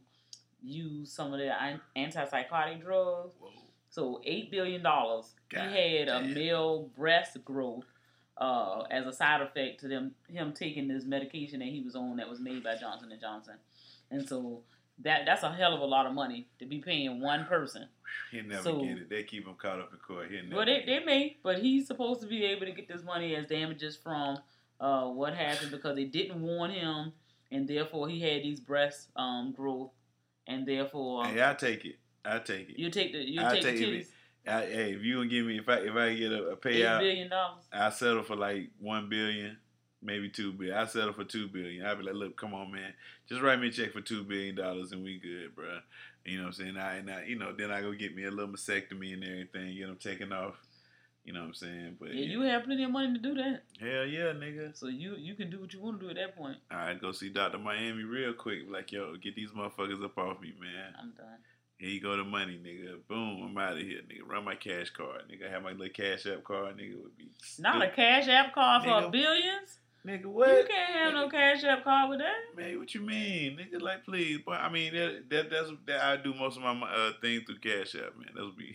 [SPEAKER 6] used some of their antipsychotic drugs.
[SPEAKER 5] Whoa.
[SPEAKER 6] So eight billion dollars. He had damn. a male breast growth uh, as a side effect to them him taking this medication that he was on that was made by Johnson and Johnson. And so that that's a hell of a lot of money to be paying one person.
[SPEAKER 5] He'll never
[SPEAKER 6] so,
[SPEAKER 5] get it. They keep him caught up in court. He'll never
[SPEAKER 6] well, they, they may, but he's supposed to be able to get this money as damages from uh, what happened because they didn't warn him, and therefore he had these breast um, growth, and therefore.
[SPEAKER 5] Hey, I take it. I take it.
[SPEAKER 6] You take the you
[SPEAKER 5] take,
[SPEAKER 6] take the
[SPEAKER 5] titties. I, hey, if you gonna give me if I if I get a, a payout,
[SPEAKER 6] eight billion dollars.
[SPEAKER 5] I settle for like one billion, maybe two billion. I settle for two billion. I'll be like, look, come on, man, just write me a check for two billion dollars and we good, bro. You know what I'm saying? I and I, you know, then I go get me a little mastectomy and everything, get them taken off. You know what I'm saying? But
[SPEAKER 6] yeah,
[SPEAKER 5] yeah,
[SPEAKER 6] you have plenty of money to do that.
[SPEAKER 5] Hell yeah, nigga.
[SPEAKER 6] So you you can do what you want to do at that point.
[SPEAKER 5] All right, go see Doctor Miami real quick. Like, yo, get these motherfuckers up off me, man.
[SPEAKER 6] I'm done.
[SPEAKER 5] Here you go to money, nigga. Boom, I'm out of here, nigga. Run my cash card, nigga. Have my little cash app card, nigga. Would be
[SPEAKER 6] not
[SPEAKER 5] stupid.
[SPEAKER 6] a cash app card
[SPEAKER 5] nigga,
[SPEAKER 6] for billions.
[SPEAKER 5] Nigga, what?
[SPEAKER 6] You can't have
[SPEAKER 5] nigga,
[SPEAKER 6] no cash app card with that.
[SPEAKER 5] Man, what you mean, nigga? Like, please, but I mean, that, that that's that I do most of my uh, things through cash app, man. That would be.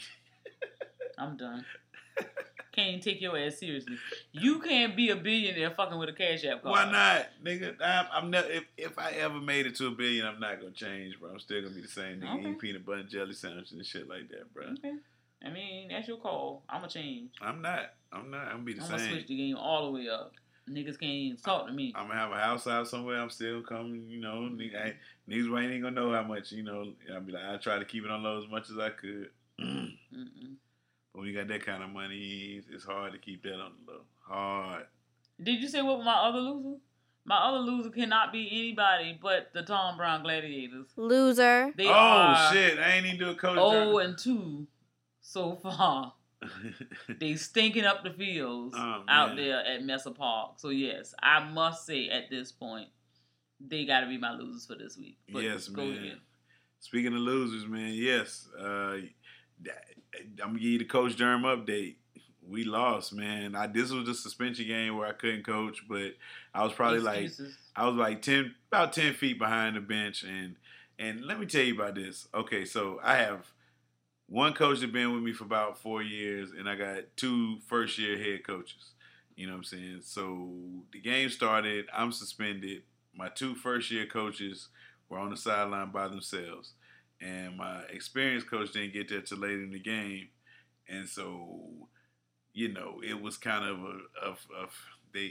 [SPEAKER 6] I'm done. Can't even take your ass seriously. You can't be a billionaire fucking with a cash app card.
[SPEAKER 5] Why not, nigga? I'm, I'm never. If, if I ever made it to a billion, I'm not gonna change, bro. I'm still gonna be the same nigga.
[SPEAKER 6] Okay.
[SPEAKER 5] Eating peanut butter and jelly sandwiches and shit like that, bro.
[SPEAKER 6] Okay. I mean, that's your call. I'ma change.
[SPEAKER 5] I'm not. I'm not. I'm gonna be the
[SPEAKER 6] I'm
[SPEAKER 5] same.
[SPEAKER 6] I'm gonna switch the game all the way up. Niggas can't even talk to me.
[SPEAKER 5] I'm gonna have a house out somewhere. I'm still coming. You know, nigga, niggas ain't gonna know how much. You know, I'll be like, I try to keep it on low as much as I could.
[SPEAKER 6] Mm-mm.
[SPEAKER 5] But when you got that kind of money, it's hard to keep that on the low. Hard.
[SPEAKER 6] Did you say what was my other loser? My other loser cannot be anybody but the Tom Brown Gladiators.
[SPEAKER 9] Loser.
[SPEAKER 6] They
[SPEAKER 5] oh,
[SPEAKER 6] are
[SPEAKER 5] shit. I ain't even do a coach.
[SPEAKER 6] oh and two so far. They stinking up the fields
[SPEAKER 5] oh,
[SPEAKER 6] out there at Mesa Park. So, yes, I must say at this point, they got to be my losers for this week. But
[SPEAKER 5] yes,
[SPEAKER 6] go
[SPEAKER 5] man.
[SPEAKER 6] ahead.
[SPEAKER 5] Speaking of losers, man, yes. Uh, I'm going to give you the Coach Germ update. We lost, man. I This was the suspension game where I couldn't coach, but I was probably
[SPEAKER 6] Excuses.
[SPEAKER 5] like, I was like ten, about ten feet behind the bench. And, and let me tell you about this. Okay, so I have one coach that's been with me for about four years, and I got two first-year head coaches. You know what I'm saying? So the game started. I'm suspended. My two first-year coaches were on the sideline by themselves. And my experienced coach didn't get there till late in the game. And so, you know, it was kind of a, of, of they,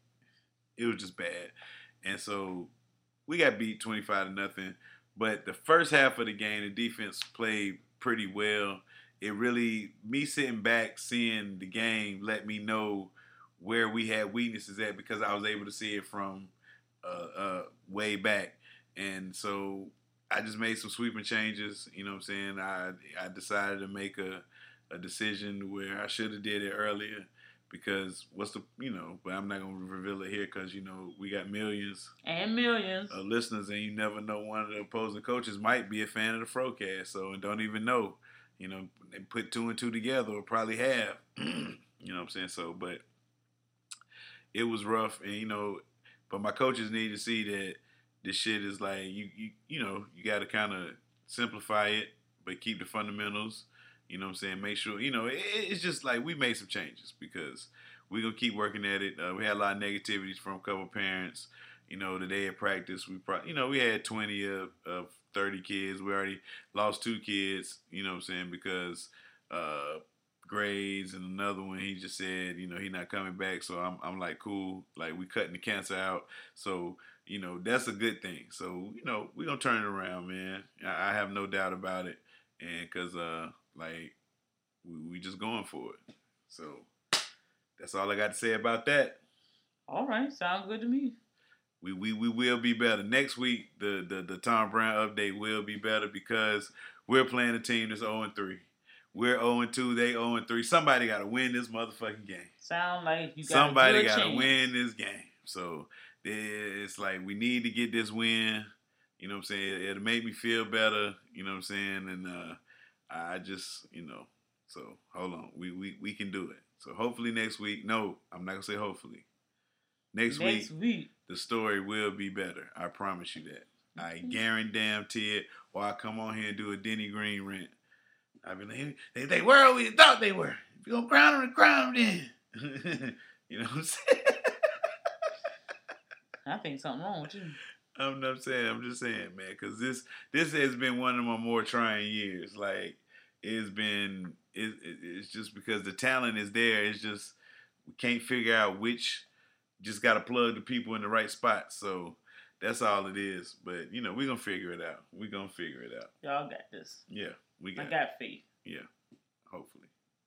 [SPEAKER 5] it was just bad. And so we got beat twenty-five to nothing. But the first half of the game, the defense played pretty well. It really, me sitting back, seeing the game, let me know where we had weaknesses at because I was able to see it from uh, uh, way back. And so I just made some sweeping changes. You know what I'm saying? I I decided to make a, a decision where I should have did it earlier because what's the, you know, but I'm not going to reveal it here because, you know, we got millions.
[SPEAKER 6] And millions.
[SPEAKER 5] Of listeners, and you never know, one of the opposing coaches might be a fan of the Frocast, so and don't even know. You know, they put two and two together or probably have. You know what I'm saying? So, but it was rough, and, you know, but my coaches need to see that this shit is like, you you, you know, you got to kind of simplify it, but keep the fundamentals. You know what I'm saying? Make sure, you know, it, it's just like we made some changes because we're going to keep working at it. Uh, we had a lot of negativities from a couple parents. You know, the day of practice, we probably, you know, we had twenty of, of thirty kids. We already lost two kids, you know what I'm saying, because uh, grades, and another one, he just said, you know, he not coming back. So I'm, I'm like, cool. Like, we cutting the cancer out. So, you know, that's a good thing. So, you know, we're going to turn it around, man. I, I have no doubt about it. And because, uh, like, we, we just going for it. So that's all I got to say about that.
[SPEAKER 6] All right. Sounds good to me.
[SPEAKER 5] We, we we will be better. Next week, the, the, the Tom Brown update will be better because we're playing a team that's oh and three. We're oh and two, they oh and three. Somebody got to win this motherfucking game.
[SPEAKER 6] Sound like you got
[SPEAKER 5] Somebody
[SPEAKER 6] got
[SPEAKER 5] to win this game. So it's like we need to get this win. You know what I'm saying? It'll make me feel better. You know what I'm saying? And uh, I just, you know, so hold on. We, we, we can do it. So hopefully next week. No, I'm not going to say hopefully. Next,
[SPEAKER 6] Next
[SPEAKER 5] week,
[SPEAKER 6] week,
[SPEAKER 5] the story will be better. I promise you that. I guarantee it. Or I come on here and do a Denny Green rant. I be like, they, they were who you thought they were. If you're going to crown them, crown them then. You know what I'm saying?
[SPEAKER 6] I think something wrong with you.
[SPEAKER 5] I'm not saying. I'm just saying, man, because this this has been one of my more trying years. Like, it's been, it, it, it's just because the talent is there. It's just, we can't figure out which. Just got to plug the people in the right spot. So that's all it is. But, you know, we're going to figure it out. We're going to figure it out.
[SPEAKER 6] Y'all got this.
[SPEAKER 5] Yeah, we got
[SPEAKER 6] I got faith.
[SPEAKER 5] Yeah, hopefully.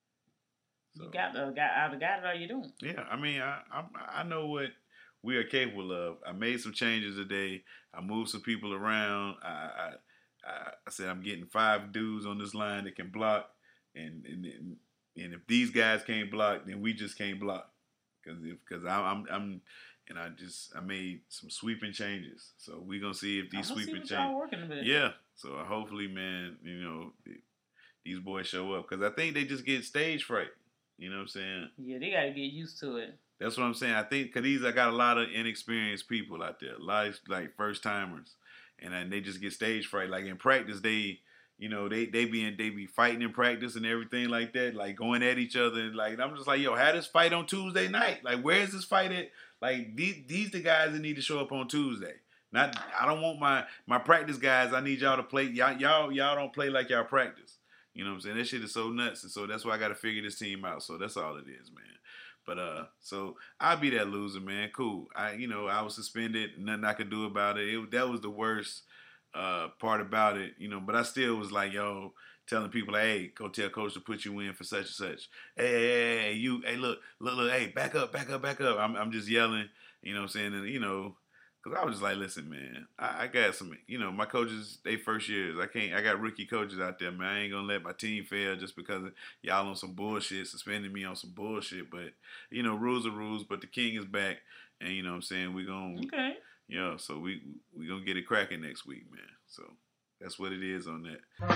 [SPEAKER 5] So,
[SPEAKER 6] you got the got either got it or you don't.
[SPEAKER 5] Yeah, I mean, I, I I know what we are capable of. I made some changes today. I moved some people around. I I, I, I said I'm getting five dudes on this line that can block. And, and, and, and if these guys can't block, then we just can't block. Cause if, cause I'm, I'm, and I just, I made some sweeping changes. So we gonna see if these sweeping changes. Yeah. So hopefully, man, you know, these boys show up. Cause I think they just get stage fright. You know what I'm saying?
[SPEAKER 6] Yeah, they gotta get used to it.
[SPEAKER 5] That's what I'm saying. I think cause these, I got a lot of inexperienced people out there, a lot of like first timers, and then they just get stage fright. Like in practice, they. You know, they they be in, they be fighting in practice and everything like that, like going at each other. And like, I'm just like, yo, have this fight on Tuesday night. Like, where is this fight at? Like, these these the guys that need to show up on Tuesday. Not, I don't want my my practice guys. I need y'all to play. Y'all y'all y'all don't play like y'all practice. You know what I'm saying? That shit is so nuts, and so that's why I got to figure this team out. So that's all it is, man. But uh, so I'll be that loser, man. Cool. I you know I was suspended. Nothing I could do about it. It that was the worst. Uh, part about it, you know, but I still was like, yo, telling people, like, hey, go tell coach to put you in for such and such. Hey, hey, hey, hey, you, hey, look, look, look, hey, back up, back up, back up. I'm, I'm just yelling, you know what I'm saying? And, you know, because I was just like, listen, man, I, I got some, you know, my coaches, they first years. I can't, I got rookie coaches out there, man. I ain't going to let my team fail just because of y'all on some bullshit, suspending me on some bullshit. But, you know, rules are rules, but the king is back. And, you know what I'm saying? We're going to. Okay. Yeah, so we we gonna get it cracking next week, man. So that's what it is on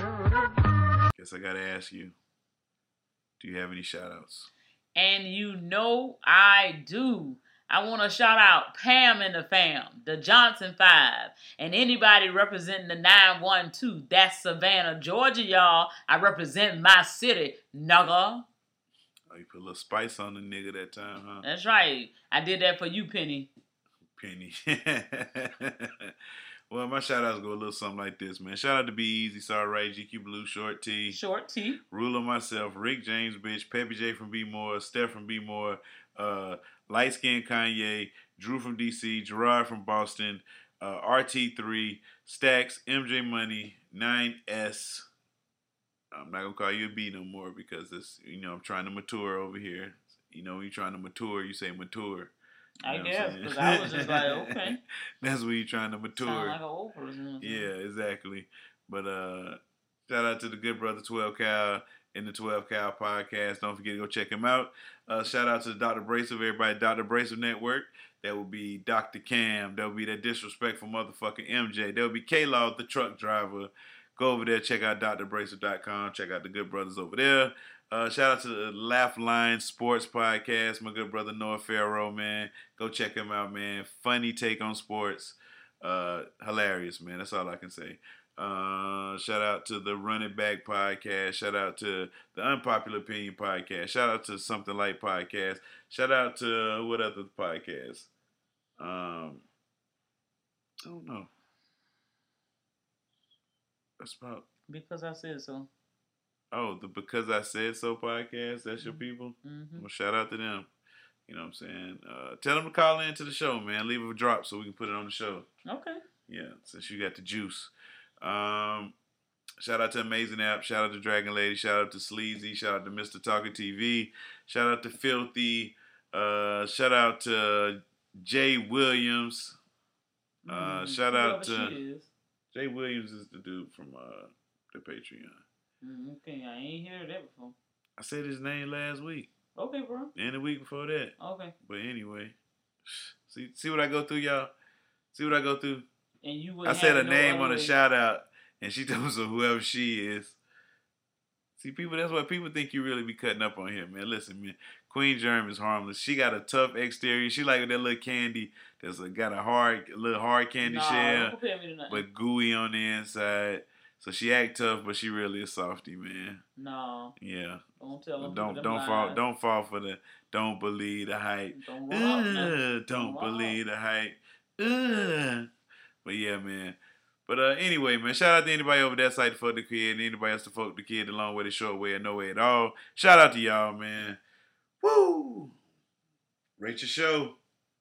[SPEAKER 5] that. Guess I gotta ask you, do you have any shout outs?
[SPEAKER 6] And you know I do. I want to shout out Pam and the fam, the Johnson Five, and anybody representing the nine one two. That's Savannah, Georgia, y'all. I represent my city, nugga.
[SPEAKER 5] Oh, you put a little spice on the nigga that time, huh?
[SPEAKER 6] That's right. I did that for you, Penny.
[SPEAKER 5] Penny. Well, my shout outs go a little something like this, man. Shout out to Be Easy, Sorry Right, G Q Blue, Short T.
[SPEAKER 6] Short T.
[SPEAKER 5] Ruler myself, Rick James, bitch, Peppy J from B More, Steph from B More, uh, Light Skin Kanye, Drew from D C, Gerard from Boston, uh, R T three, Stacks, M J Money, nine S. I'm not gonna call you a B no more because it's, you know, I'm trying to mature over here. You know, when you're trying to mature, you say mature. You
[SPEAKER 6] I guess, because I was just like, okay.
[SPEAKER 5] That's when you're trying to mature.
[SPEAKER 6] Sound like an old person.
[SPEAKER 5] Yeah, exactly. But uh, shout out to the good brother twelve Cal in the twelve Cal podcast. Don't forget to go check him out. Uh, shout out to Doctor Bracer, everybody, Doctor Bracer Network. That will be Doctor Cam. That will be that disrespectful motherfucking M J. That will be K-Law, the truck driver. Go over there, check out D R bracer dot com. Check out the good brothers over there. Uh, shout out to the Laugh Line Sports Podcast, my good brother Noah Farrow, man. Go check him out, man. Funny take on sports. Uh, hilarious, man. That's all I can say. Uh, shout out to the Run It Back podcast. Shout out to the Unpopular Opinion podcast. Shout out to Something Like podcast. Shout out to what other podcast? Um, I don't know. That's about.
[SPEAKER 6] Because I said so.
[SPEAKER 5] Oh, the Because I Said So podcast. That's your people.
[SPEAKER 6] Mm-hmm.
[SPEAKER 5] Well, shout out to them. You know what I'm saying? Uh, tell them to call in to the show, man. Leave a drop so we can put it on the show.
[SPEAKER 6] Okay.
[SPEAKER 5] Yeah, since you got the juice. Um, shout out to Amazing App. Shout out to Dragon Lady. Shout out to Sleazy. Shout out to Mister Talker T V. Shout out to Filthy. Uh, shout out to Jay Williams. Uh,
[SPEAKER 6] Mm-hmm.
[SPEAKER 5] shout out
[SPEAKER 6] Whoever
[SPEAKER 5] to
[SPEAKER 6] she is.
[SPEAKER 5] Jay Williams is the dude from uh, the Patreon.
[SPEAKER 6] Mm, okay, I ain't heard that before.
[SPEAKER 5] I said his name last week
[SPEAKER 6] Okay, bro.
[SPEAKER 5] and the week before that.
[SPEAKER 6] Okay.
[SPEAKER 5] But anyway, see see what I go through, y'all. See what I go through.
[SPEAKER 6] And you
[SPEAKER 5] I said a
[SPEAKER 6] no
[SPEAKER 5] name on a
[SPEAKER 6] other-
[SPEAKER 5] shout out, and she told me so whoever she is. See, people, that's why people think you really be cutting up on here, man. Listen, man, Queen Germ is harmless. She got a tough exterior. She like that little candy that's a, got a hard, a little hard candy
[SPEAKER 6] Nah,
[SPEAKER 5] shell,
[SPEAKER 6] don't compare me to nothing.
[SPEAKER 5] but gooey on the inside. So she act tough, but she really a softie, man.
[SPEAKER 6] No,
[SPEAKER 5] Yeah.
[SPEAKER 6] don't tell them.
[SPEAKER 5] Don't
[SPEAKER 6] them
[SPEAKER 5] don't
[SPEAKER 6] lies.
[SPEAKER 5] fall don't fall for the don't believe the hype.
[SPEAKER 6] Don't roll out now.
[SPEAKER 5] Uh, don't
[SPEAKER 6] Don't roll
[SPEAKER 5] believe the hype. Uh. But yeah, man. But uh, anyway, man, shout out to anybody over that side to fuck the kid and anybody else to fuck the kid the long way, the short way, or no way at all. Shout out to y'all, man. Woo! Rate your show.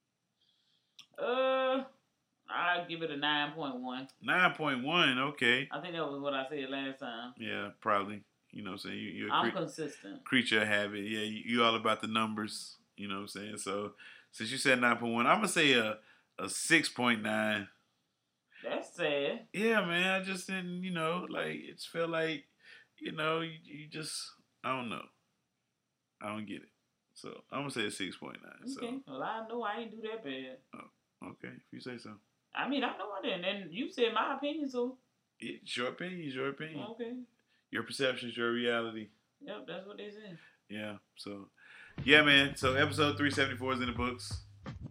[SPEAKER 6] Uh, I give it a nine point one.
[SPEAKER 5] nine point one, okay.
[SPEAKER 6] I think that was what I said last time.
[SPEAKER 5] Yeah, probably. You know what I'm saying? You, you're a
[SPEAKER 6] I'm
[SPEAKER 5] cre-
[SPEAKER 6] consistent.
[SPEAKER 5] creature of habit. Yeah, you, you all about the numbers. You know what I'm saying? So since you said nine point one, I'm going to say a, a six point nine.
[SPEAKER 6] That's sad.
[SPEAKER 5] Yeah, man. I just didn't, you know, like, it felt like, you know, you, you just, I don't know. I don't get it. So I'm going to say a six point nine.
[SPEAKER 6] Okay. Well, I know I ain't do that bad.
[SPEAKER 5] So, okay, if you say so.
[SPEAKER 6] I mean, I know I didn't. And you said my opinion, so.
[SPEAKER 5] It's your opinion. It's your opinion.
[SPEAKER 6] Okay.
[SPEAKER 5] Your perception is your reality.
[SPEAKER 6] Yep, that's what they said.
[SPEAKER 5] Yeah. So, yeah, man. So episode three seventy-four is in the books.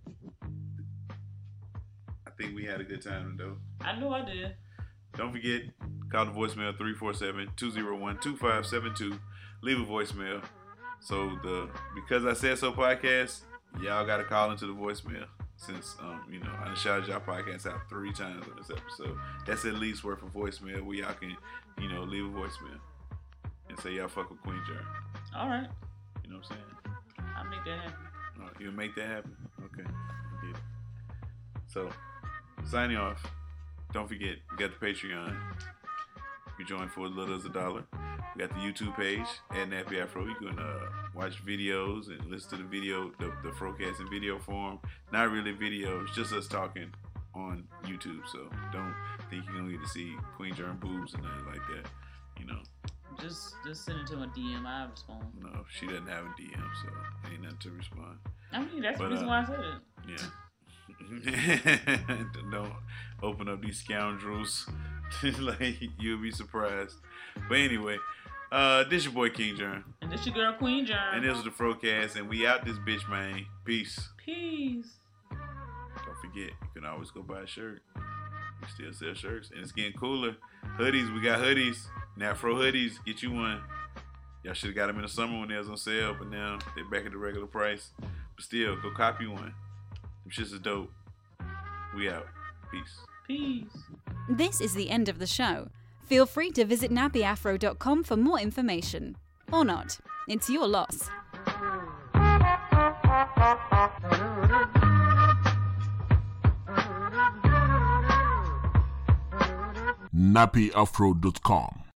[SPEAKER 5] I think we had a good time, though.
[SPEAKER 6] I know I did.
[SPEAKER 5] Don't forget, call the voicemail three four seven, two oh one, two five seven two. Leave a voicemail. So the Because I Said So podcast, y'all got to call into the voicemail. Since, um, you know, I shouted y'all podcast out three times on this episode. That's at least worth a voicemail where y'all can, you know, leave a voicemail and say y'all fuck with Queen Germ.
[SPEAKER 6] All right.
[SPEAKER 5] You know what I'm saying?
[SPEAKER 6] I'll make that happen.
[SPEAKER 5] Oh, you'll make that happen? Okay. I get it. So, signing off. Don't forget, we got the Patreon. You join for as little as a dollar. We got the YouTube page at Nappy Afro. You can uh, watch videos and listen to the video, the, the Frocast in video form. Not really video, it's just us talking on YouTube. So don't think you're gonna get to see Queen Germ boobs and nothing like that. You know.
[SPEAKER 6] Just just send it to my D M. I respond.
[SPEAKER 5] No, she doesn't have a D M, so ain't nothing to respond.
[SPEAKER 6] I mean, that's
[SPEAKER 5] But,
[SPEAKER 6] the reason
[SPEAKER 5] uh,
[SPEAKER 6] why I said it.
[SPEAKER 5] Yeah. Don't open up these scoundrels. Like, you'll be surprised. But anyway, uh, this your boy King Germ.
[SPEAKER 6] And this your girl Queen Germ.
[SPEAKER 5] And this is the Frocast, and we out this bitch, man. Peace.
[SPEAKER 6] Peace.
[SPEAKER 5] Don't forget, you can always go buy a shirt. We still sell shirts, and it's getting cooler. Hoodies, we got hoodies. Nafro hoodies, get you one. Y'all should have got them in the summer when they was on sale, but now they're back at the regular price. But still, go copy one. Them shits is dope. We out. Peace.
[SPEAKER 6] Peace.
[SPEAKER 8] This is the end of the show. Feel free to visit nappy afro dot com for more information. Or not. It's your loss.
[SPEAKER 9] nappy afro dot com